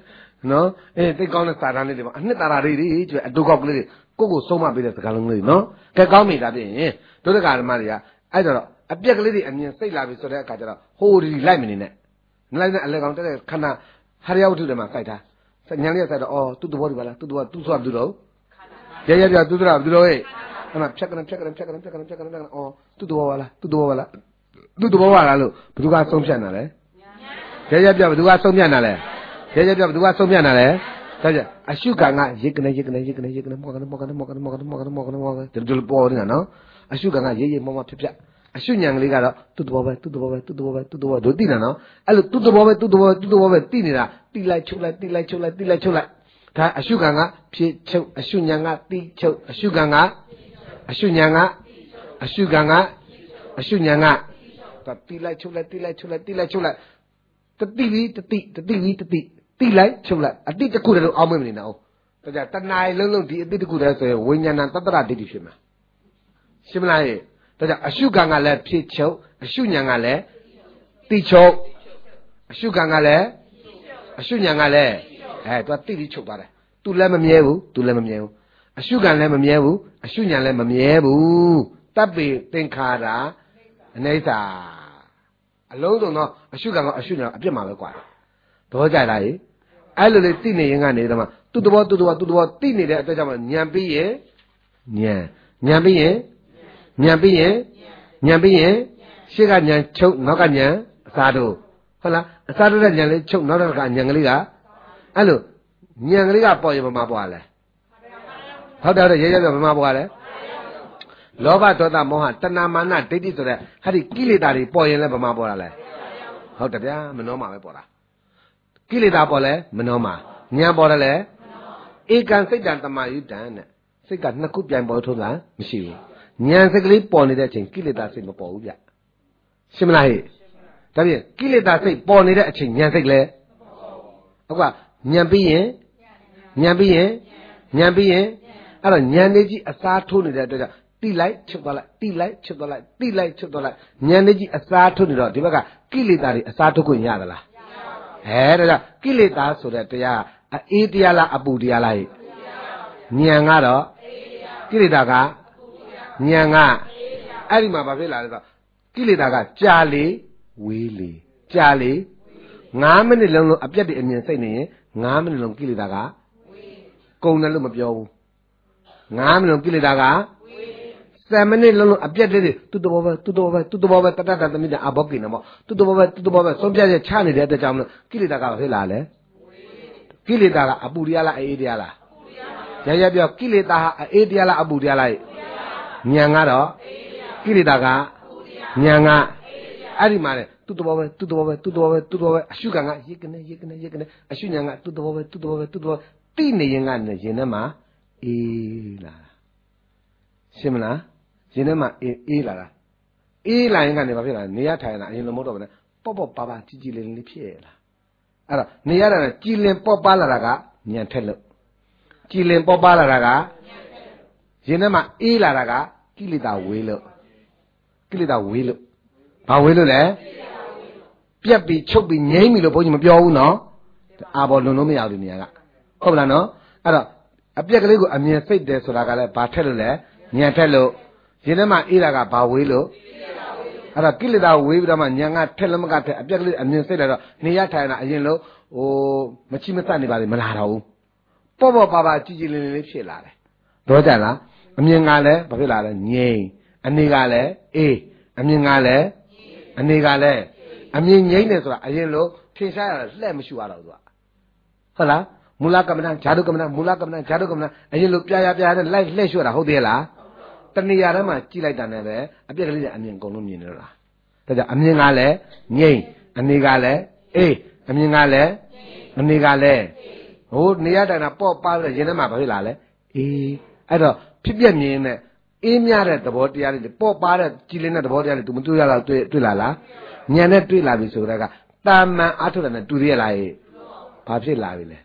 နော်အေးသိကောင်းတဲ့စာတန်းလေးတွေပါအနှစ်သာရလေးတွေကျွအတူကောက်ကလေးတွေကိုကိုဆုံးမပေးတဲ့စကားလုံးလေးနော်ကဲကောင်းပြီဒါပြင်ဒုဒကာဓမ္မတွေကအဲ့တော့အပြက်ကလေးတွေအမြင်စိတ်လာပြီဆိုတဲ့အခါကျတော့ဟိုဒီလိုက်မနေနဲ့လိုက်နဲ့အလဲကောင်တက်တဲ့ခဏဟာရယဝတ္ထုတွေမှာစိုက်ထားညာလေးကစိုက်တော့အော်သူ့သဘောဒီပါလားသူ့သဘောသူ့ဆိုတာဘူးတော့ရရပြသူ့ဆိုတာဘူးတော့ဟဲ့အဲ့မှာဖြက်ကနဖြက်ကနဖြက်ကနဖြက်ကနဖြက်ကနဖြက်ကနအော်သူ့သဘောပါလားသူ့သဘောပါလားသူ့သဘောပါလားလို့ဘယ်သူကဆုံးဖြတ်နေလဲရရပြဘယ်သူကဆုံးဖြတ်နေလဲရရပြဘယ်သူကဆုံးဖြတ်နေလဲဒါကြအရှုခံကရိတ်ကနေရိတ်ကနေရိတ်ကနေရိတ်ကနေမောကနေမောကနေမောကနေမောကနေမောကနေမောကနေမောကနေဒီလိုပေါ်နေတာနော်အရှုခံကရိတ်ရိတ်မောမောဖြက်ဖြက်အရှုဉဏ်ကလေးကတော့သူ့သဘောပဲသူ့သဘောပဲသူ့သဘောပဲသူ့သဘောတို့သိတယ်နော်အဲ့လိုသူ့သဘောပဲသူ့သဘောသူ့သဘောပဲသိနေတာတိလိုက်ချုပ်လိုက်တိလိုက်ချုပ်လိုက်တိလိုက်ချုပ်လိုက်ဒါအရှုခံကဖြည့်ချုပ်အရှုဉဏ်ကတိချုပ်အရှုခံကအရှုဉဏ်ကအရှုခံကအရှုဉဏ်ကဒါတိလိုက်ချုပ်လိုက်တိလိုက်ချုပ်လိုက်တိလိုက်ချုပ်လိုက်တတိပြီးတတိတတိပြီးတတိတိလိုက်ချုပ်လိုက်အတိတစ်ခုတည်းလို့အောင်းမနေနဲ့အောင်ဒါကြတဏှာလုံးလုံးဒီအတိတစ်ခုတည်းဆိုရင်ဝိညာဏတတ္တရဒိဋ္ဌိဖြစ်မှာရှင်းမလားဟဲ့ဒါကြောင့်အရှုခံကလည်းဖြစ်ချုပ်အရှုဉဏ်ကလည်းတိချုပ်အရှုခံကလည်းအရှုဉဏ်ကလည်းအဲသူကတိပြီးချုပ်သွားတယ်သူလည်းမမြဲဘူးသူလည်းမမြဲဘူးအရှုခံလည်းမမြဲဘူးအရှုဉဏ်လည်းမမြဲဘူးတပ်ပေသင်္ခါရအနိစ္စအလုံးစုံသောအရှုခံကအရှုဉဏ်အပြစ်မှာပဲကွာသဘောကျလားဟဲ့အဲ့လိုလေးသိနေရင်ကနေတော့မှသူ့သဘောသူ့သဘောသူ့သဘောသိနေတဲ့အတွက်ကြောင့်ဉာဏ်ပြီးရင်ဉာဏ်ဉာဏ်ပြီးရင်ဉာဏ်ပြီးရင်ဉာဏ်ပြီးရင်ရှေ့ကဉာဏ်ချုပ်နောက်ကဉာဏ်အစားတို့ဟုတ်လားအစားတို့တဲ့ဉာဏ်လေးချုပ်နောက်တစ်ခါဉာဏ်ကလေးကအဲ့လိုဉာဏ်ကလေးကပေါ်ရင်ဘာမှပေါ်ရလဲဟုတ်တယ်ရဲရဲဆိုဘာမှပေါ်ရလဲလောဘဒေါသမောဟတဏမာနဒိဋ္ဌိဆိုတဲ့ဟာဒီကိလေသာတွေပေါ်ရင်လည်းဘာမှပေါ်ရလဲဟုတ်တယ်ဗျာမနှောမှာပဲပေါ်တာကိလေသာပေါ်လဲမနှောမှာဉာဏ်ပေါ်တယ်လေဧကံစိတ်တံတမယုတံတဲ့စိတ်ကနှစ်ခုပြိုင်ပေါ်ထုံးလားမရှိဘူးဉာဏ်စိတ်ကလေးပေါ်နေတဲ့အချိန်ကိလေသာစိတ်မပေါ်ဘူးဗျရှင်းမလားဟဲ့ဒါပြင်ကိလေသာစိတ်ပေါ်နေတဲ့အချိန်ဉာဏ်စိတ်လည်းဟုတ်ကဉာဏ်ပြီးရင်ဉာဏ်ပြီးရင်ဉာဏ်ပြီးရင်အဲ့တော့ဉာဏ်လေးကြီးအစားထိုးနေတဲ့အတွက်ကြောင့်တိလိုက်ချုပ်သွားလိုက်တိလိုက်ချုပ်သွားလိုက်တိလိုက်ချုပ်သွားလိုက်ဉာဏ်လေးကြီးအစားထိုးနေတော့ဒီဘက်ကကိလေသာတွေအစားထိုးခွင့်ရသလားအဲဒါကြောင့်ကိလေသာဆိုတဲ့တရားအေးတရားလားအပူတရားလားဟဲ့ဉာဏ်ကတော့ကိလေသာကဉာဏ်ကအဲ့ဒီမှာဘာဖြစ်လာလဲဆိုကိလေသာကကြာလေဝေးလေကြာလေငါးမိနစ်လုံးလုံးအပြတ်တွေအမြင်စိတ်နေရင်ငါးမိနစ်လုံးကိလေသာကကုန်တယ်လို့မပြောဘူးငါးမိနစ်လုံးကိလေသာကဆယ်မိနစ်လုံးလုံးအပြတ်တွေသူ့တဘောပဲသူ့တဘောပဲသူ့တဘောပဲတတတတမိတဲ့အဘောကိနေပေါ့သူ့တဘောပဲသူ့တဘောပဲဆုံးပြချက်ချနေတဲ့အတွက်ကြောင့်မလို့ကိလေသာကဘာဖြစ်လာလဲကိလေသာကအပူတရားလားအေးတရားလားရရပြောကိလေသာဟာအေးတရားလားအပူတရားလားဉာဏ်ကတော့ကိလေသာကဉာဏ်ကအဲ့ဒီမှာလေသူ့တဘောပဲသူ့တဘောပဲသူ့တဘောပဲသူ့တဘောပဲအရှုခံကရိတ်ကနေရိတ်ကနေရိတ်ကနေအရှုဉာဏ်ကသူ့တဘောပဲသူ့တဘောပဲသူ့တဘောတိနေရင်ကနေရင်ထဲမှာအေးလာရှင်းမလားရင်ထဲမှာအေးအေးလာတာအေးလာရင်ကနေဘာဖြစ်လာလဲနေရထိုင်လာအရင်လိုမဟုတ်တော့ဘူးနဲ့ပေါ့ပေါ့ပါပါကြည်ကြည်လင်လင်လေးဖြစ်ရလားအဲ့တော့နေရတာကြည်လင်ပေါ့ပါလာတာကဉာဏ်ထက်လို့ကြည်လင်ပေါ့ပါလာတာကရင်ထဲမှာအေးလာတာကကိလေသာဝေးလို့ကိလေသာဝေးလို့ဘာဝေးလို့လဲပြက်ပြီးချုပ်ပြီးငြိမ့်ပြီလို့ဘုန်းကြီးမပြောဘူးနော်အာဘော်လွန်လို့မရဘူးနေရာကဟုတ်မလားနော်အဲ့တော့အပြက်ကလေးကိုအမြင်စိတ်တယ်ဆိုတာကလည်းဘာထက်လို့လဲဉာဏ်ထက်လို့ရင်ထဲမှာအေးတာကဘာဝေးလို့အဲ့တော့ကိလေသာဝေးပြီးတော့မှဉာဏ်ကထက်လည်းမကထက်အပြက်ကလေးအမြင်စိတ်တယ်တော့နေရထိုင်တာအရင်လို့ဟိုမချိမစနေပါလေမလာတော့ဘူးပေါ့ပေါ့ပါပါကြည်ကြည်လင်လင်လေးဖြစ်လာတယ်တော့ကြလားအမြင်ကလည်းဘာဖြစ်လာလဲငြိမ်အနေကလည်းအေးအမြင်ကလည်းအနေကလည်းအမြင်ငြိမ်တယ်ဆိုတာအရင်လို့ထင်ရှားရတာလှဲ့မရှိရတော့သူကဟုတ်လားမူလကမ္မဋ္ဌာန်းဂျာတုကမ္မဋ္ဌာန်းမူလကမ္မဋ္ဌာန်းဂျာတုကမ္မဋ္ဌာန်းအရင်လို့ပြာရပြာနဲ့လိုက်လှဲ့လျှော့တာဟုတ်သေးလားတဏှာထဲမှာကြည့်လိုက်တာနဲ့ပဲအပြက်ကလေးအမြင်အကုန်လုံးမြင်နေတော့လားဒါကြောင့်အမြင်ကလည်းငြိမ်အနေကလည်းအေးအမြင်ကလည်းအနေကလည်းဟိုနေရတိုင်တာပေါ့ပါပြီးရင်ထဲမှာဘာဖြစ်လာလဲအေးအဲ့တော့ဖြစ်ပြမြင်နဲ့အေးမြတဲ့သဘောတရားတွေပေါ့ပါတဲ့ကြည်လင်တဲ့သဘောတရားတွေ तू မတွေ့ရတော့တွေ့တွေ့လာလားဉာဏ်နဲ့တွေ့လာပြီဆိုတော့ကတာမန်အထုတယ်နဲ့တူရလားဟဲ့ဘာဖြစ်လာပြီလဲ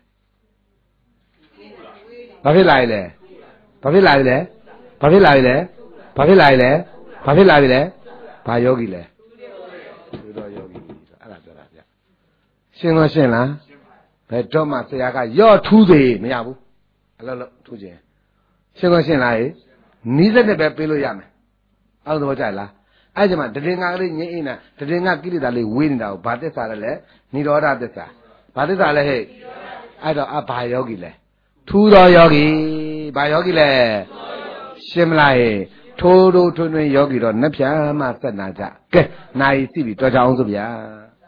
ဘာဖြစ်လာပြီလဲဘာဖြစ်လာပြီလဲဘာဖြစ်လာပြီလဲဘာဖြစ်လာပြီလဲဘာဖြစ်လာပြီလဲဘာယောဂီလဲသူတော်ယောဂီအဲ့ဒါပြောတာဗျရှင်းတော့ရှင်းလားဘယ်တော့မှဆရာကရော့ထူးသေးမရဘူးအလုံးလုံးထူးခြင်းရှင်းမရှင်းလားနီးစက်နဲ့ပဲပေးလို့ရမယ်အဲ့လိုသဘောကျလားအဲ့ဒီမှာတရင်ငါကလေးငြိမ့်အိနာတရင်ငါကိလေသာလေးဝေးနေတာကိုဘာသစ္စာလဲလဲនិရောဓသစ္စာဘာသစ္စာလဲဟဲ့အဲ့တော့အဘာယောဂီလဲထူးသောယောဂီဘာယောဂီလဲရှင်းမလားဟဲ့ထိုးထိုးထွန်းထွန်းယောဂီတော့နှက်ဖြာမှဆက်နာကြကဲနိုင်စီပြီတော်ကြအောင်ဆိုဗျာ